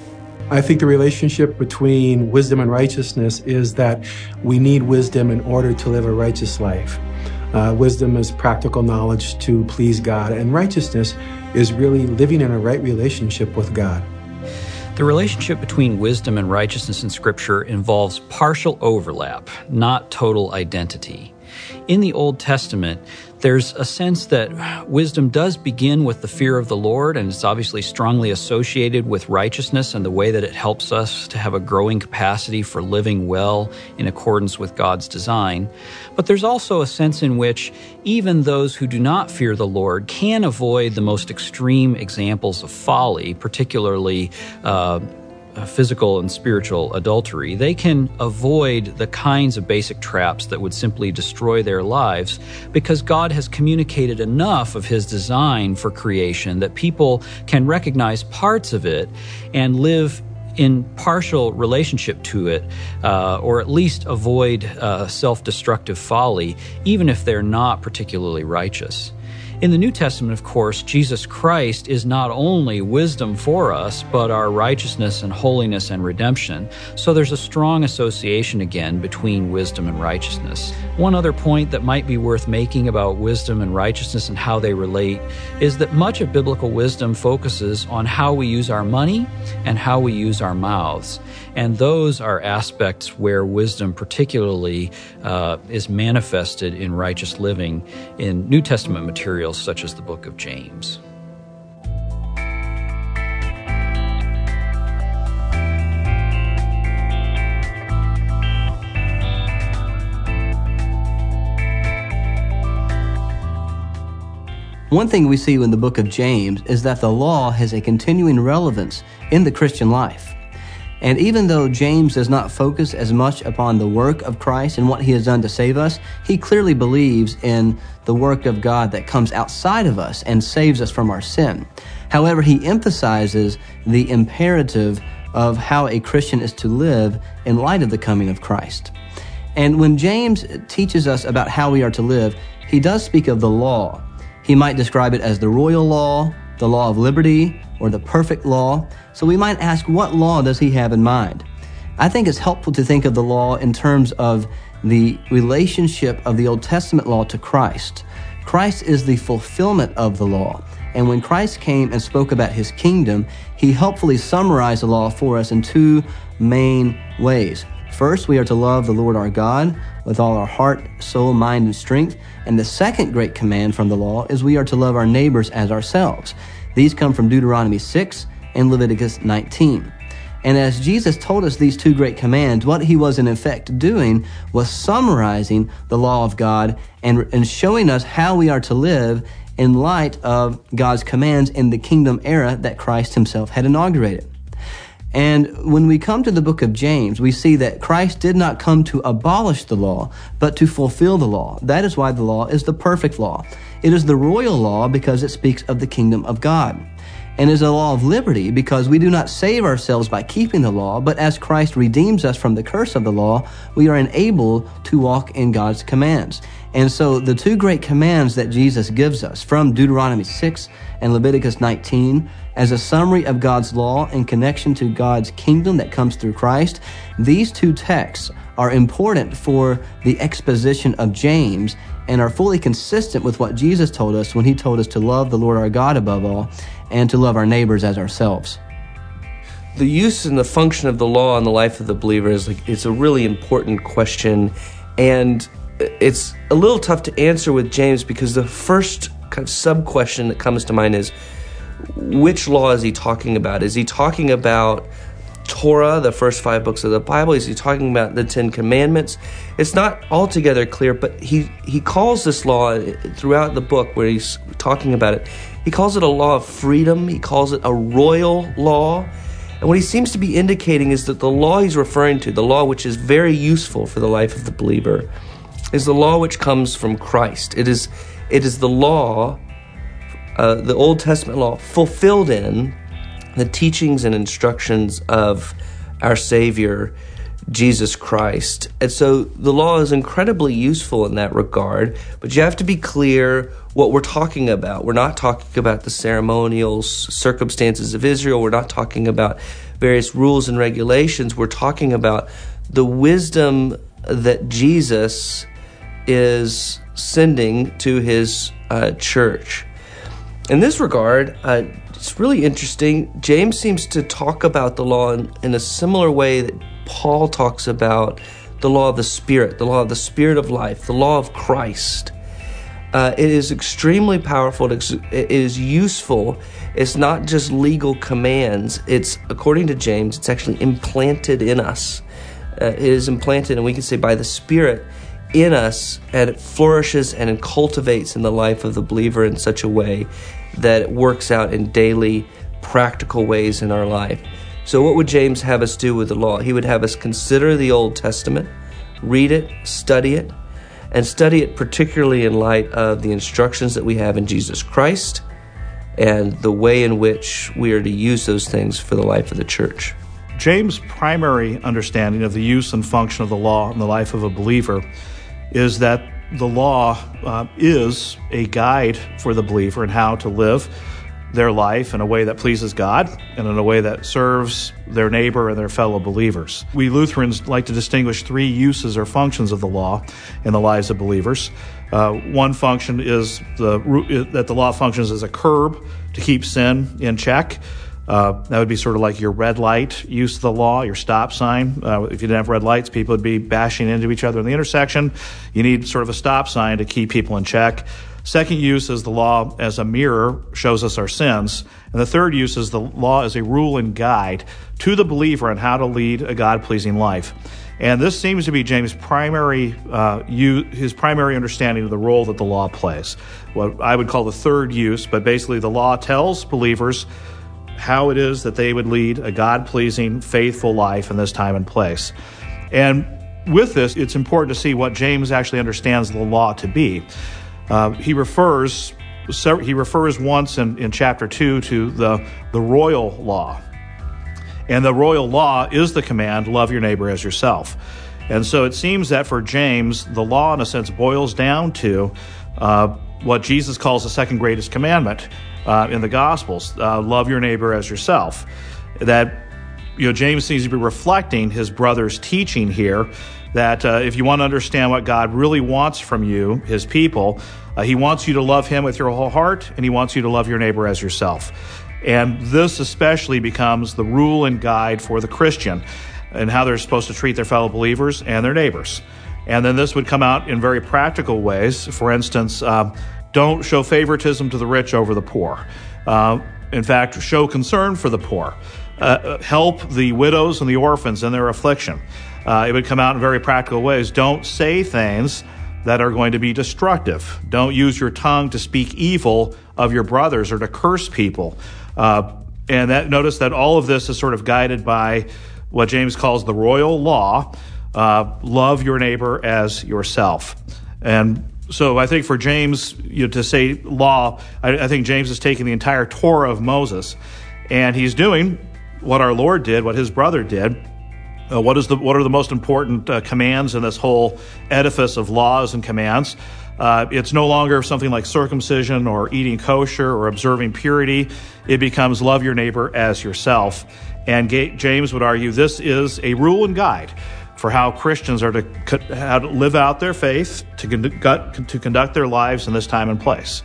I think the relationship between wisdom and righteousness is that we need wisdom in order to live a righteous life. Wisdom is practical knowledge to please God, and righteousness is really living in a right relationship with God. The relationship between wisdom and righteousness in Scripture involves partial overlap, not total identity. In the Old Testament, there's a sense that wisdom does begin with the fear of the Lord, and it's obviously strongly associated with righteousness and the way that it helps us to have a growing capacity for living well in accordance with God's design. But there's also a sense in which even those who do not fear the Lord can avoid the most extreme examples of folly, particularly physical and spiritual adultery. They can avoid the kinds of basic traps that would simply destroy their lives because God has communicated enough of His design for creation that people can recognize parts of it and live in partial relationship to it, or at least avoid self-destructive folly, even if they're not particularly righteous. In the New Testament, of course, Jesus Christ is not only wisdom for us, but our righteousness and holiness and redemption. So there's a strong association again between wisdom and righteousness. One other point that might be worth making about wisdom and righteousness and how they relate is that much of biblical wisdom focuses on how we use our money and how we use our mouths. And those are aspects where wisdom particularly is manifested in righteous living in New Testament materials such as the book of James. One thing we see in the book of James is that the law has a continuing relevance in the Christian life. And even though James does not focus as much upon the work of Christ and what He has done to save us, he clearly believes in the work of God that comes outside of us and saves us from our sin. However, he emphasizes the imperative of how a Christian is to live in light of the coming of Christ. And when James teaches us about how we are to live, he does speak of the law. He might describe it as the royal law, the law of liberty, or the perfect law. So we might ask, what law does he have in mind? I think it's helpful to think of the law in terms of the relationship of the Old Testament law to Christ. Christ is the fulfillment of the law. And when Christ came and spoke about His kingdom, He helpfully summarized the law for us in two main ways. First, we are to love the Lord our God with all our heart, soul, mind, and strength. And the second great command from the law is we are to love our neighbors as ourselves. These come from Deuteronomy 6 and Leviticus 19. And as Jesus told us these two great commands, what He was in effect doing was summarizing the law of God and showing us how we are to live in light of God's commands in the kingdom era that Christ Himself had inaugurated. And when we come to the book of James, we see that Christ did not come to abolish the law, but to fulfill the law. That is why the law is the perfect law. It is the royal law because it speaks of the kingdom of God. And is a law of liberty because we do not save ourselves by keeping the law, but as Christ redeems us from the curse of the law, we are enabled to walk in God's commands. And so the two great commands that Jesus gives us from Deuteronomy 6 and Leviticus 19 as a summary of God's law in connection to God's kingdom that comes through Christ, these two texts are important for the exposition of James and are fully consistent with what Jesus told us when He told us to love the Lord our God above all and to love our neighbors as ourselves. The use and the function of the law in the life of the believer it's a really important question, and it's a little tough to answer with James because the first kind of sub-question that comes to mind is, which law is he talking about? Is he talking about Torah, the first 5 books of the Bible? Is he talking about the 10 Commandments? It's not altogether clear, but he calls this law throughout the book where he's talking about it, he calls it a law of freedom. He calls it a royal law. And what he seems to be indicating is that the law he's referring to, the law which is very useful for the life of the believer, is the law which comes from Christ. It is the law, the Old Testament law, fulfilled in the teachings and instructions of our Savior, Jesus Christ. And so the law is incredibly useful in that regard, but you have to be clear what we're talking about. We're not talking about the ceremonial circumstances of Israel. We're not talking about various rules and regulations. We're talking about the wisdom that Jesus is sending to his church. In this regard, it's really interesting. James seems to talk about the law in a similar way that Paul talks about the law of the Spirit of life, the law of Christ. It is extremely powerful. It is useful. It's not just legal commands. It's, according to James, it's actually implanted in us. It is implanted, and we can say by the Spirit, in us, and it flourishes and it cultivates in the life of the believer in such a way that it works out in daily, practical ways in our life. So what would James have us do with the law? He would have us consider the Old Testament, read it, and study it particularly in light of the instructions that we have in Jesus Christ and the way in which we are to use those things for the life of the church. James' primary understanding of the use and function of the law in the life of a believer is that the law is a guide for the believer in how to live their life in a way that pleases God and in a way that serves their neighbor and their fellow believers. We Lutherans like to distinguish three uses or functions of the law in the lives of believers. One function is that the law functions as a curb to keep sin in check. That would be sort of like your red light use of the law, your stop sign. If you didn't have red lights, people would be bashing into each other in the intersection. You need sort of a stop sign to keep people in check. Second use is the law as a mirror, shows us our sins. And the third use is the law as a rule and guide to the believer on how to lead a God-pleasing life. And this seems to be James' primary understanding of the role that the law plays. What I would call the third use, but basically the law tells believers how it is that they would lead a God-pleasing, faithful life in this time and place. And with this, it's important to see what James actually understands the law to be. He refers once in chapter 2 to the royal law. And the royal law is the command, love your neighbor as yourself. And so it seems that for James, the law, in a sense, boils down to what Jesus calls the second greatest commandment in the Gospels, love your neighbor as yourself. That, James seems to be reflecting his brother's teaching here, that if you want to understand what God really wants from you, his people, he wants you to love him with your whole heart, and he wants you to love your neighbor as yourself. And this especially becomes the rule and guide for the Christian and how they're supposed to treat their fellow believers and their neighbors. And then this would come out in very practical ways. For instance, don't show favoritism to the rich over the poor. In fact, show concern for the poor. Help the widows and the orphans in their affliction. It would come out in very practical ways. Don't say things that are going to be destructive. Don't use your tongue to speak evil of your brothers or to curse people. And notice that all of this is sort of guided by what James calls the royal law. Love your neighbor as yourself. And so I think for James, to say law, I think James is taking the entire Torah of Moses, and he's doing what our Lord did, what his brother did. What are the most important commands in this whole edifice of laws and commands? It's no longer something like circumcision or eating kosher or observing purity. It becomes love your neighbor as yourself. And James would argue this is a rule and guide for how Christians are how to live out their faith, to conduct their lives in this time and place.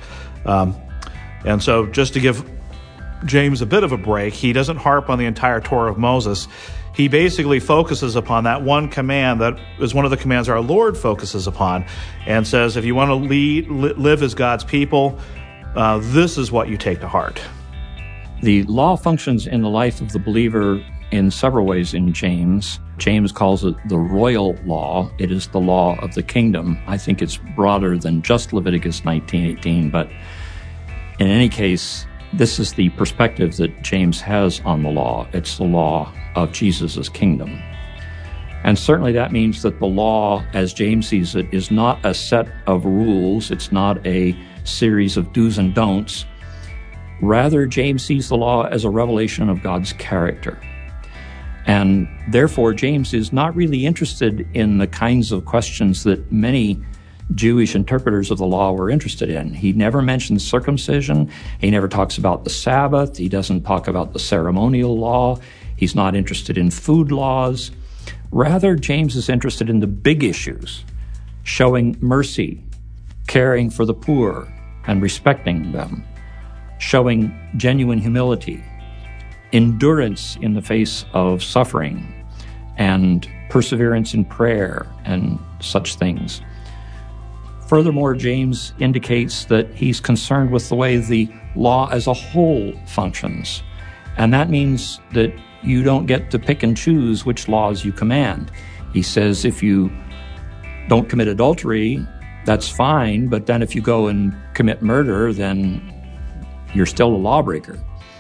And so just to give James a bit of a break, he doesn't harp on the entire Torah of Moses. He basically focuses upon that one command that is one of the commands our Lord focuses upon, and says, if you want to live as God's people, this is what you take to heart. The law functions in the life of the believer in several ways in James. James calls it the royal law. It is the law of the kingdom. I think it's broader than just Leviticus 19:18, but in any case, this is the perspective that James has on the law. It's the law of Jesus' kingdom. And certainly that means that the law, as James sees it, is not a set of rules. It's not a series of do's and don'ts. Rather, James sees the law as a revelation of God's character. And therefore, James is not really interested in the kinds of questions that many Jewish interpreters of the law were interested in. He never mentions circumcision. He never talks about the Sabbath. He doesn't talk about the ceremonial law. He's not interested in food laws. Rather, James is interested in the big issues, showing mercy, caring for the poor, and respecting them, showing genuine humility, endurance in the face of suffering, and perseverance in prayer, and such things. Furthermore, James indicates that he's concerned with the way the law as a whole functions. And that means that you don't get to pick and choose which laws you command. He says if you don't commit adultery, that's fine, but then if you go and commit murder, then you're still a lawbreaker.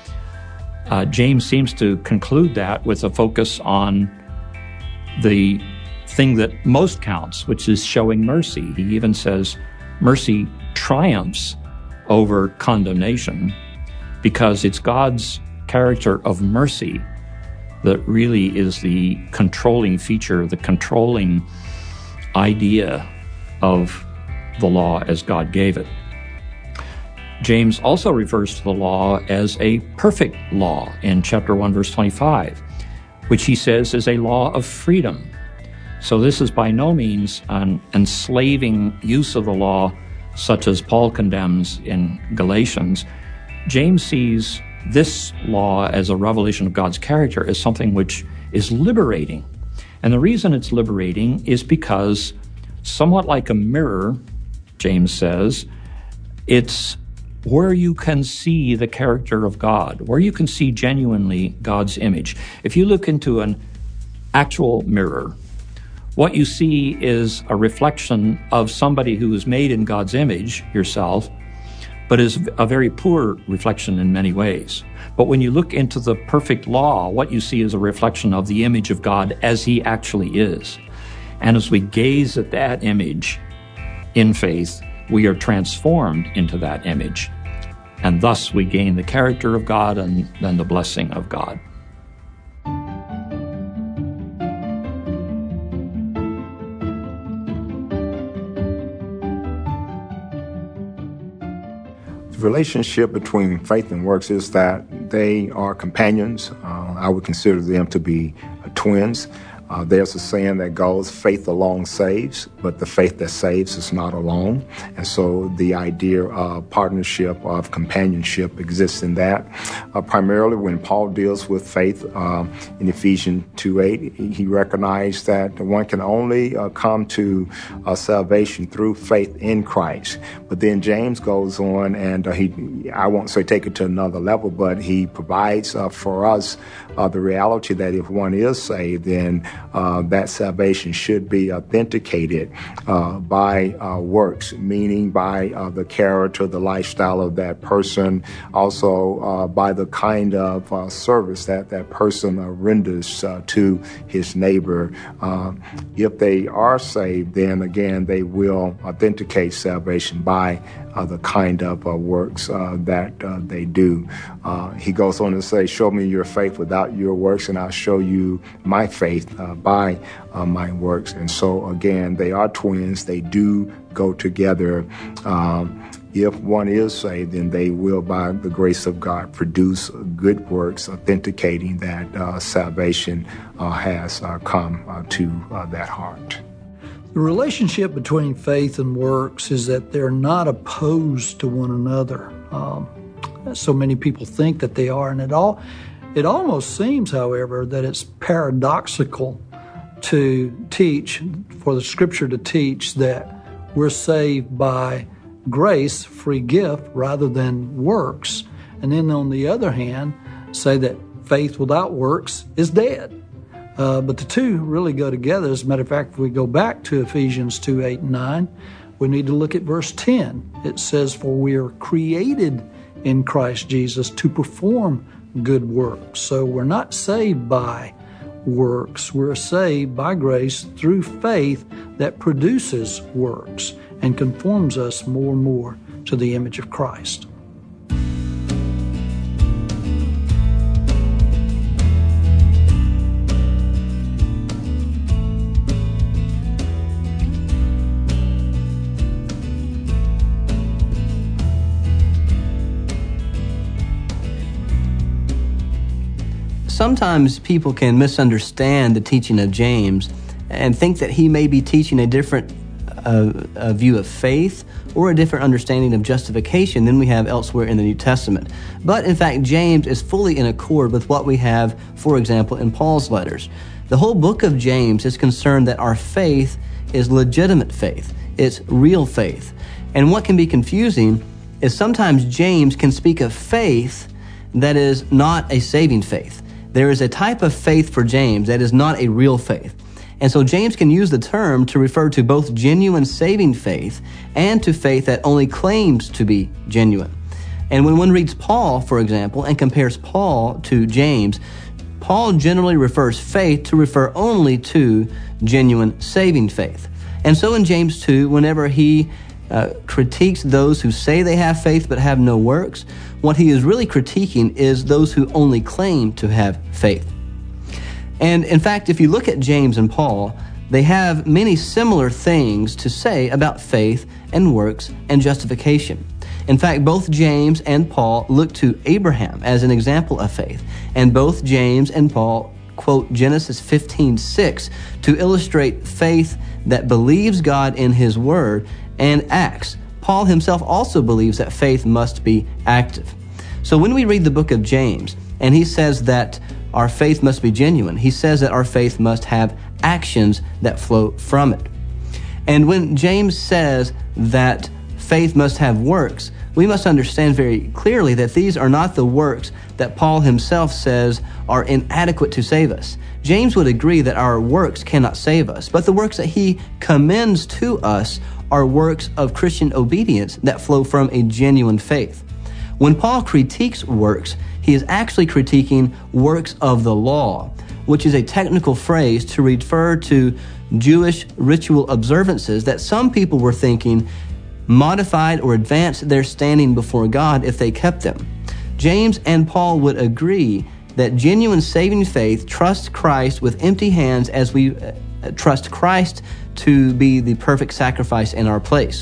James seems to conclude that with a focus on the thing that most counts, which is showing mercy. He even says mercy triumphs over condemnation because it's God's character of mercy that really is the controlling feature, the controlling idea of the law as God gave it. James also refers to the law as a perfect law in chapter 1, verse 25, which he says is a law of freedom. So this is by no means an enslaving use of the law such as Paul condemns in Galatians. James sees this law as a revelation of God's character as something which is liberating. And the reason it's liberating is because, somewhat like a mirror, James says, it's where you can see the character of God, where you can see genuinely God's image. If you look into an actual mirror, what you see is a reflection of somebody who is made in God's image, yourself, but is a very poor reflection in many ways. But when you look into the perfect law, what you see is a reflection of the image of God as he actually is. And as we gaze at that image in faith, we are transformed into that image. And thus we gain the character of God and then the blessing of God. The relationship between faith and works is that they are companions. I would consider them to be twins. There's a saying that goes, faith alone saves, but the faith that saves is not alone. And so the idea of partnership, of companionship exists in that. Primarily when Paul deals with faith in Ephesians 2:8, he recognized that one can only come to salvation through faith in Christ. But then James goes on and I won't say take it to another level, but he provides for us the reality that if one is saved, then that salvation should be authenticated by works, meaning by the character, the lifestyle of that person, also by the kind of service that that person renders to his neighbor. If they are saved, then again, they will authenticate salvation by the kind of works that they do. He goes on to say, show me your faith without your works, and I'll show you my faith by my works. And so again, they are twins. They do go together. If one is saved, then they will, by the grace of God, produce good works, authenticating that salvation has come to that heart. The relationship between faith and works is that they're not opposed to one another. So many people think that they are, and it almost seems, however, that it's paradoxical to teach, for the Scripture to teach that we're saved by grace, free gift, rather than works, and then on the other hand, say that faith without works is dead. But the two really go together. As a matter of fact, if we go back to Ephesians 2:8 and 9, we need to look at verse 10. It says, for we are created in Christ Jesus to perform good works. So we're not saved by works. We're saved by grace through faith that produces works and conforms us more and more to the image of Christ. sometimes people can misunderstand the teaching of James and think that he may be teaching a different view of faith or a different understanding of justification than we have elsewhere in the New Testament. But in fact, James is fully in accord with what we have, for example, in Paul's letters. The whole book of James is concerned that our faith is legitimate faith. It's real faith. And what can be confusing is sometimes James can speak of faith that is not a saving faith. There is a type of faith for James that is not a real faith. And so James can use the term to refer to both genuine saving faith and to faith that only claims to be genuine. And when one reads Paul, for example, and compares Paul to James, Paul generally refers faith to refer only to genuine saving faith. And so in James 2, whenever he critiques those who say they have faith but have no works, what he is really critiquing is those who only claim to have faith. And in fact, if you look at James and Paul, they have many similar things to say about faith and works and justification. In fact, both James and Paul look to Abraham as an example of faith, and both James and Paul quote Genesis 15:6 to illustrate faith that believes God in His Word and acts. Paul himself also believes that faith must be active. So when we read the book of James, and he says that our faith must be genuine, he says that our faith must have actions that flow from it. And when James says that faith must have works, we must understand very clearly that these are not the works that Paul himself says are inadequate to save us. James would agree that our works cannot save us, but the works that he commends to us are works of Christian obedience that flow from a genuine faith. When Paul critiques works, he is actually critiquing works of the law, which is a technical phrase to refer to Jewish ritual observances that some people were thinking modified or advanced their standing before God if they kept them. James and Paul would agree that genuine saving faith trusts Christ with empty hands as we trust Christ to be the perfect sacrifice in our place.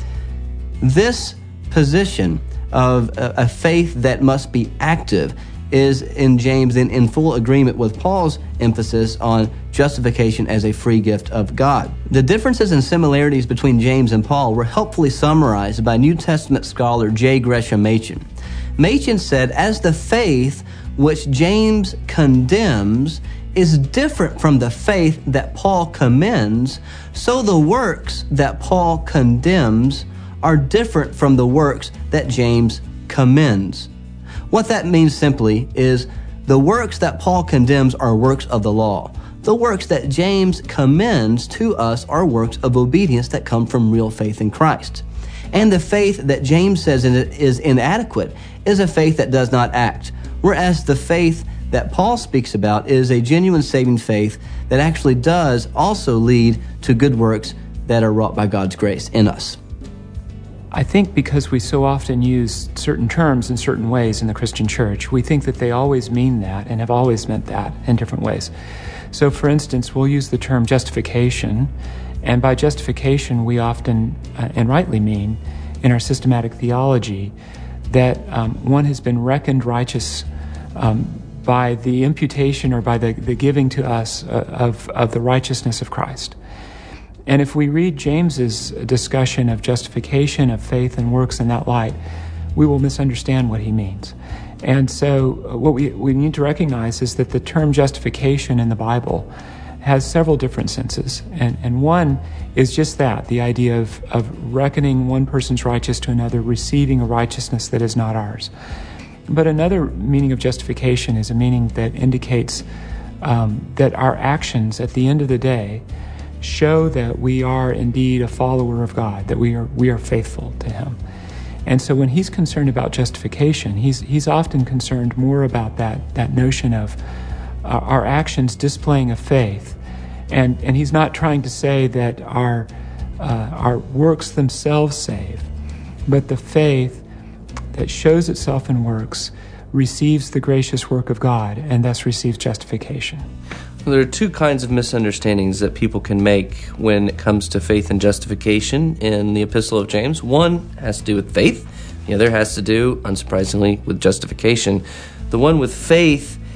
This position of a faith that must be active is in James then in full agreement with Paul's emphasis on justification as a free gift of God. The differences and similarities between James and Paul were helpfully summarized by New Testament scholar J. Gresham Machen. Machen said, as the faith which James condemns is different from the faith that Paul commends, so the works that Paul condemns are different from the works that James commends. What that means simply is the works that Paul condemns are works of the law. The works that James commends to us are works of obedience that come from real faith in Christ. And the faith that James says is inadequate is a faith that does not act, whereas the faith that Paul speaks about is a genuine saving faith that actually does also lead to good works that are wrought by God's grace in us. I think because we so often use certain terms in certain ways in the Christian church, we think that they always mean that and have always meant that in different ways. So, for instance, we'll use the term justification, and by justification we often, and rightly mean, in our systematic theology, that one has been reckoned righteous by the imputation or by the giving to us of the righteousness of Christ. And if we read James's discussion of justification, of faith and works in that light, we will misunderstand what he means. And so what we need to recognize is that the term justification in the Bible has several different senses. And one is just that, the idea of reckoning one person's righteous to another, receiving a righteousness that is not ours. But another meaning of justification is a meaning that indicates that our actions at the end of the day show that we are indeed a follower of God, that we are faithful to Him. And so when he's concerned about justification, he's often concerned more about that notion of our actions displaying a faith. And he's not trying to say that our works themselves save, but the faith that shows itself in works receives the gracious work of God and thus receives justification. There are two kinds of misunderstandings that people can make when it comes to faith and justification in the Epistle of James. One has to do with faith. The other has to do, unsurprisingly, with justification. The one with faith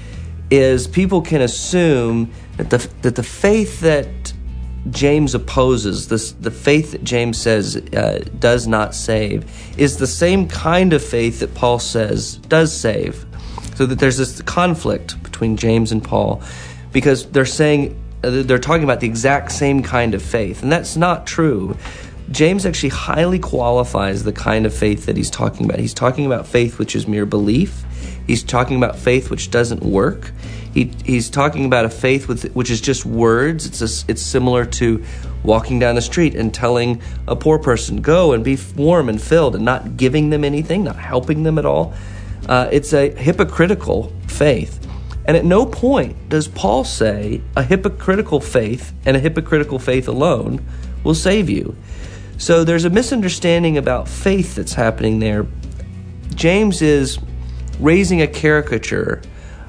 is people can assume that the faith that James opposes, the faith that James says does not save, is the same kind of faith that Paul says does save. So that there's this conflict between James and Paul, because they're talking about the exact same kind of faith, and that's not true. James actually highly qualifies the kind of faith that he's talking about. He's talking about faith which is mere belief. He's talking about faith which doesn't work. He's talking about a faith which is just words. It's similar to walking down the street and telling a poor person, go and be warm and filled, and not giving them anything, not helping them at all. It's a hypocritical faith. And at no point does Paul say a hypocritical faith and a hypocritical faith alone will save you. So there's a misunderstanding about faith that's happening there. James is raising a caricature,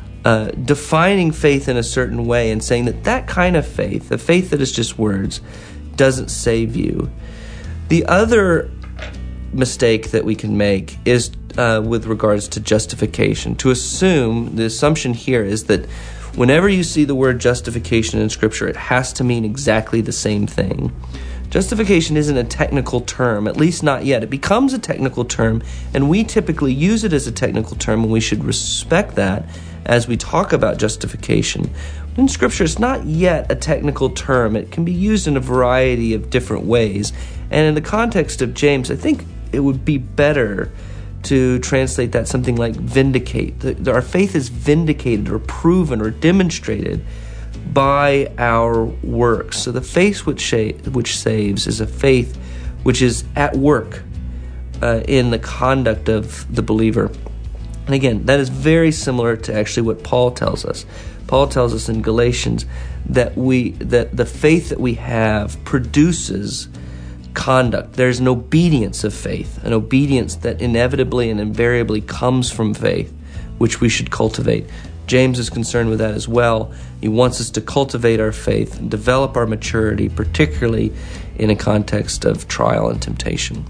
defining faith in a certain way and saying that kind of faith, the faith that is just words, doesn't save you. The other mistake that we can make is with regards to justification. To assume, the assumption here is that whenever you see the word justification in Scripture, it has to mean exactly the same thing. Justification isn't a technical term, at least not yet. It becomes a technical term, and we typically use it as a technical term, and we should respect that as we talk about justification. In Scripture, it's not yet a technical term. It can be used in a variety of different ways. And in the context of James, I think it would be better to translate that something like vindicate. Our faith is vindicated or proven or demonstrated by our works. So the faith which saves is a faith which is at work in the conduct of the believer. And again, that is very similar to actually what Paul tells us. Paul tells us in Galatians that the faith that we have produces conduct. There's an obedience of faith, an obedience that inevitably and invariably comes from faith, which we should cultivate. James is concerned with that as well. He wants us to cultivate our faith and develop our maturity, particularly in a context of trial and temptation.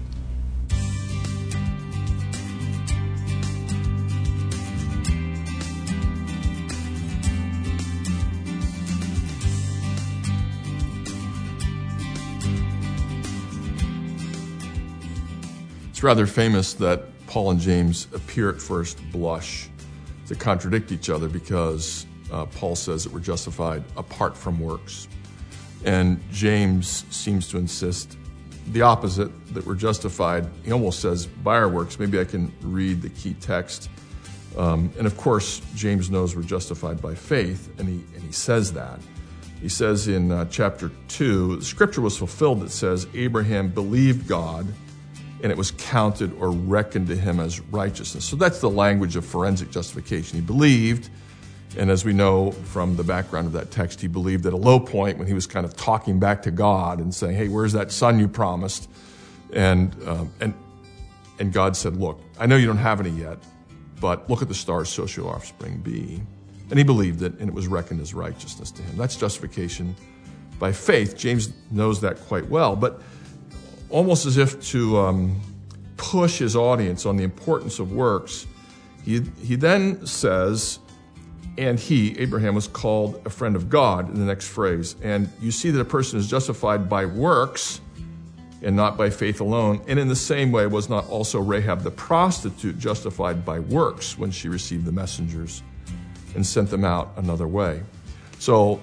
It's rather famous that Paul and James appear at first blush to contradict each other, because Paul says that we're justified apart from works. And James seems to insist the opposite, that we're justified. He almost says by our works. Maybe I can read the key text. And of course, James knows we're justified by faith, and he says that. He says in chapter 2, the scripture was fulfilled that says, Abraham believed God, and it was counted or reckoned to him as righteousness. So that's the language of forensic justification. He believed, and as we know from the background of that text, he believed at a low point when he was kind of talking back to God and saying, hey, where's that son you promised? And God said, look, I know you don't have any yet, but look at the stars, so shall your offspring be. And he believed it, and it was reckoned as righteousness to him. That's justification by faith. James knows that quite well, but almost as if to push his audience on the importance of works, he then says, and he, Abraham, was called a friend of God in the next phrase. And you see that a person is justified by works and not by faith alone. And in the same way was not also Rahab the prostitute justified by works when she received the messengers and sent them out another way. So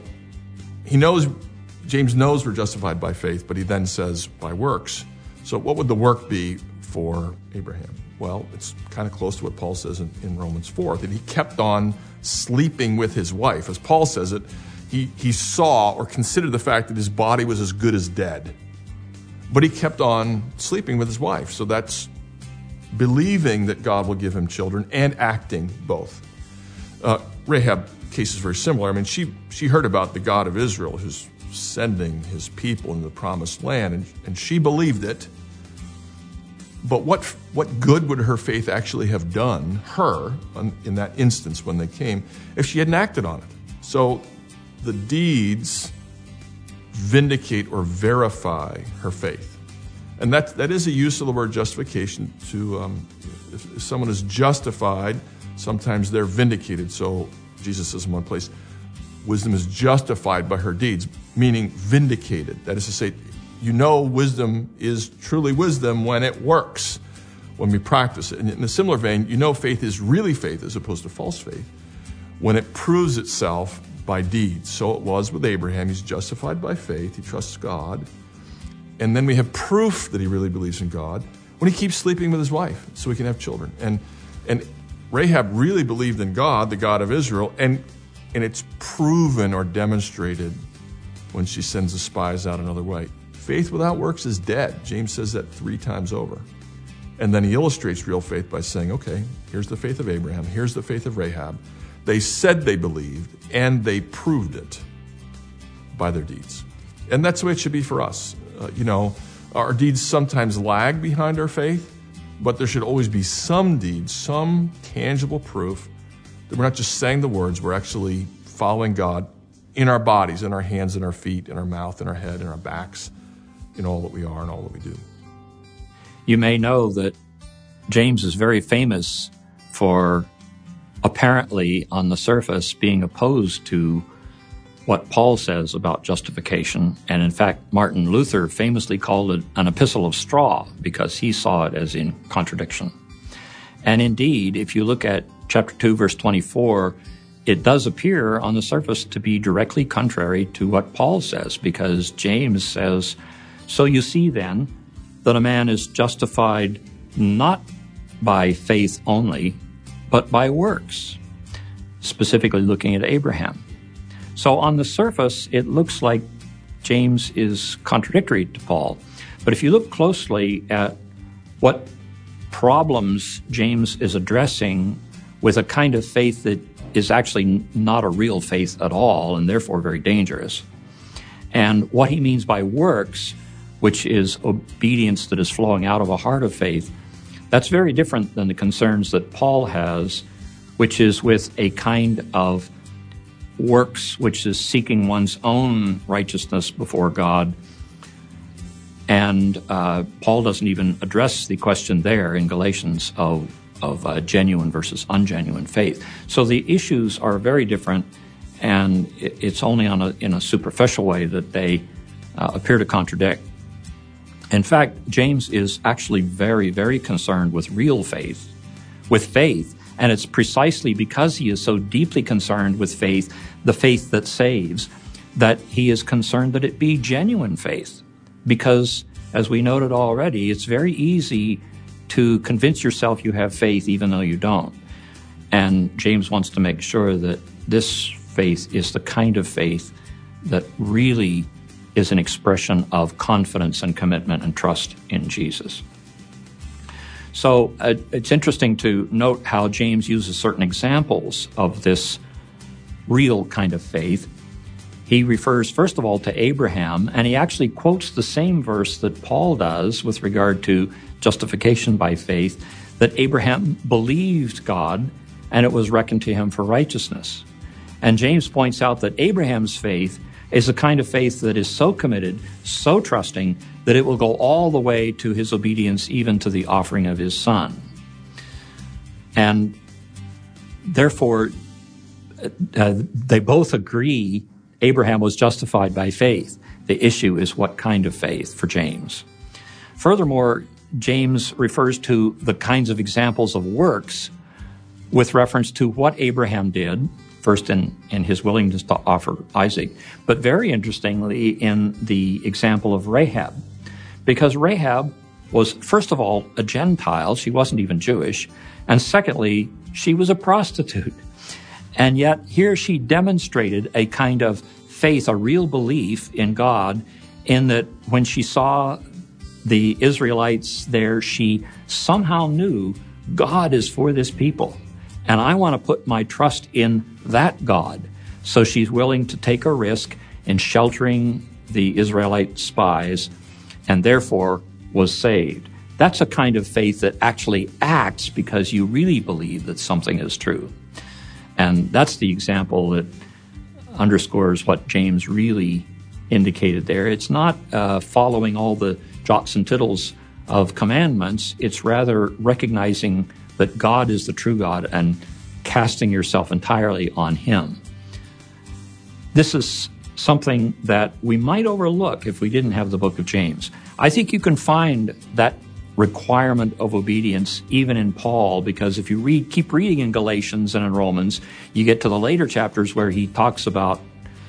James knows we're justified by faith, but he then says by works. So what would the work be for Abraham? Well, it's kind of close to what Paul says in Romans 4, that he kept on sleeping with his wife. As Paul says it, he saw or considered the fact that his body was as good as dead. But he kept on sleeping with his wife. So that's believing that God will give him children and acting both. Rahab case is very similar. I mean, she heard about the God of Israel who's sending his people into the promised land, and she believed it. But what good would her faith actually have done her in that instance when they came if she hadn't acted on it? So the deeds vindicate or verify her faith. And that is a use of the word justification. If someone is justified, sometimes they're vindicated. So Jesus says in one place, wisdom is justified by her deeds, meaning vindicated. That is to say, you know wisdom is truly wisdom when it works, when we practice it. And in a similar vein, you know faith is really faith as opposed to false faith when it proves itself by deeds. So it was with Abraham. He's justified by faith. He trusts God. And then we have proof that he really believes in God when he keeps sleeping with his wife so he can have children. And Rahab really believed in God, the God of Israel, and it's proven or demonstrated when she sends the spies out another way. Faith without works is dead. James says that 3 times over. And then he illustrates real faith by saying, okay, here's the faith of Abraham, here's the faith of Rahab. They said they believed, and they proved it by their deeds. And that's the way it should be for us. Our deeds sometimes lag behind our faith, but there should always be some deeds, some tangible proof that we're not just saying the words, we're actually following God in our bodies, in our hands, in our feet, in our mouth, in our head, in our backs, in all that we are and all that we do. You may know that James is very famous for apparently on the surface being opposed to what Paul says about justification. And in fact, Martin Luther famously called it an epistle of straw because he saw it as in contradiction. And indeed, if you look at chapter 2, verse 24, it does appear on the surface to be directly contrary to what Paul says, because James says, so you see then that a man is justified not by faith only, but by works, specifically looking at Abraham. So on the surface, it looks like James is contradictory to Paul. But if you look closely at what problems James is addressing with a kind of faith that is actually not a real faith at all and therefore very dangerous, and what he means by works, which is obedience that is flowing out of a heart of faith, that's very different than the concerns that Paul has, which is with a kind of works which is seeking one's own righteousness before God. And Paul doesn't even address the question there in Galatians of genuine versus ungenuine faith. So the issues are very different, and it's only in a superficial way that they appear to contradict. In fact, James is actually very, very concerned with real faith, and it's precisely because he is so deeply concerned with faith, the faith that saves, that he is concerned that it be genuine faith. Because, as we noted already, it's very easy to convince yourself you have faith even though you don't. And James wants to make sure that this faith is the kind of faith that really is an expression of confidence and commitment and trust in Jesus. So it's interesting to note how James uses certain examples of this real kind of faith. He refers, first of all, to Abraham, and he actually quotes the same verse that Paul does with regard to justification by faith, that Abraham believed God, and it was reckoned to him for righteousness. And James points out that Abraham's faith is a kind of faith that is so committed, so trusting, that it will go all the way to his obedience, even to the offering of his son. And therefore, they both agree Abraham was justified by faith. The issue is what kind of faith for James. Furthermore, James refers to the kinds of examples of works with reference to what Abraham did, first in his willingness to offer Isaac, but very interestingly in the example of Rahab. Because Rahab was, first of all, a Gentile. She wasn't even Jewish. And secondly, she was a prostitute. And yet here she demonstrated a kind of faith, a real belief in God, in that when she saw the Israelites there, she somehow knew God is for this people. And I want to put my trust in that God. So she's willing to take a risk in sheltering the Israelite spies, and therefore was saved. That's a kind of faith that actually acts because you really believe that something is true. And that's the example that underscores what James really indicated there. It's not following all the jots and tittles of commandments. It's rather recognizing that God is the true God and casting yourself entirely on Him. This is something that we might overlook if we didn't have the book of James. I think you can find that requirement of obedience even in Paul, because if you keep reading in Galatians and in Romans, you get to the later chapters where he talks about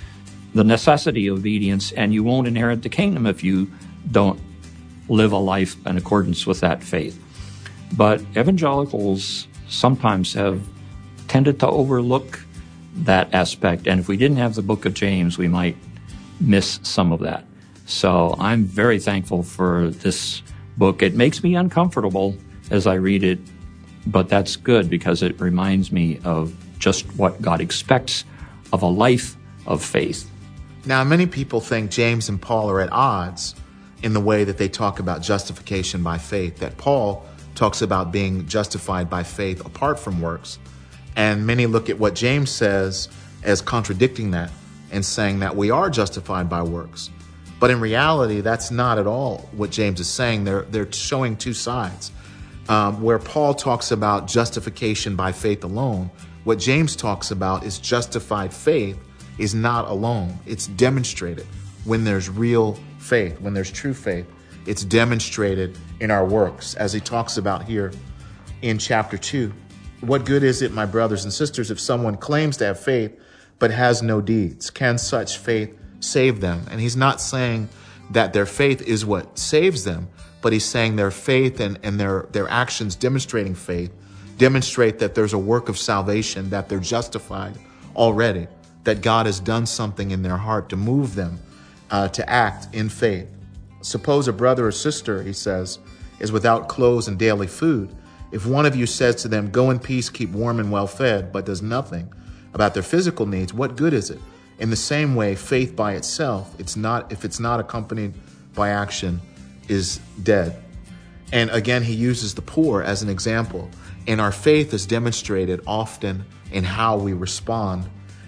the necessity of obedience, and you won't inherit the kingdom if you don't live a life in accordance with that faith. But evangelicals sometimes have tended to overlook that aspect, and if we didn't have the book of James, we might miss some of that. So I'm very thankful for this book. It makes me uncomfortable as I read it, but that's good because it reminds me of just what God expects of a life of faith. Now, many people think James and Paul are at odds in the way that they talk about justification by faith, that Paul talks about being justified by faith apart from works. And many look at what James says as contradicting that and saying that we are justified by works. But in reality, that's not at all what James is saying. They're showing two sides. Where Paul talks about justification by faith alone, what James talks about is justified faith is not alone. It's demonstrated when there's real faith, when there's true faith. It's demonstrated in our works, as he talks about here in chapter 2. What good is it, my brothers and sisters, if someone claims to have faith but has no deeds? Can such faith save them? And he's not saying that their faith is what saves them, but he's saying their faith and their actions demonstrating faith demonstrate that there's a work of salvation, that they're justified already, that God has done something in their heart to move them to act in faith. Suppose a brother or sister, he says, is without clothes and daily food. If one of you says to them, "Go in peace, keep warm and well fed," but does nothing about their physical needs, what good is it? In the same way, faith by itself, if it's not accompanied by action, is dead. And again, he uses the poor as an example. And our faith is demonstrated often in how we respond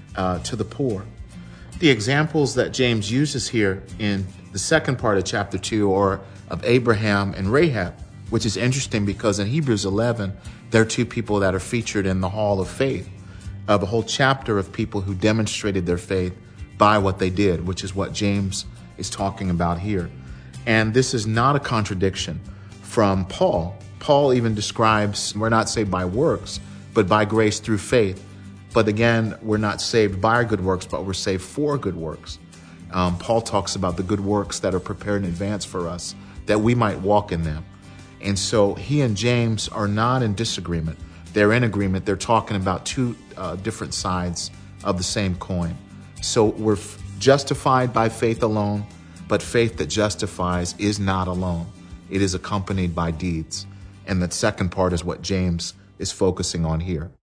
to the poor. The examples that James uses here in the second part of chapter 2 are of Abraham and Rahab, which is interesting because in Hebrews 11, there are two people that are featured in the Hall of Faith, of a whole chapter of people who demonstrated their faith by what they did, which is what James is talking about here. And this is not a contradiction from Paul. Paul even describes we're not saved by works, but by grace through faith. But again, we're not saved by our good works, but we're saved for good works. Paul talks about the good works that are prepared in advance for us, that we might walk in them. And so he and James are not in disagreement. They're in agreement. They're talking about two different sides of the same coin. So we're justified by faith alone, but faith that justifies is not alone. It is accompanied by deeds. And the second part is what James is focusing on here.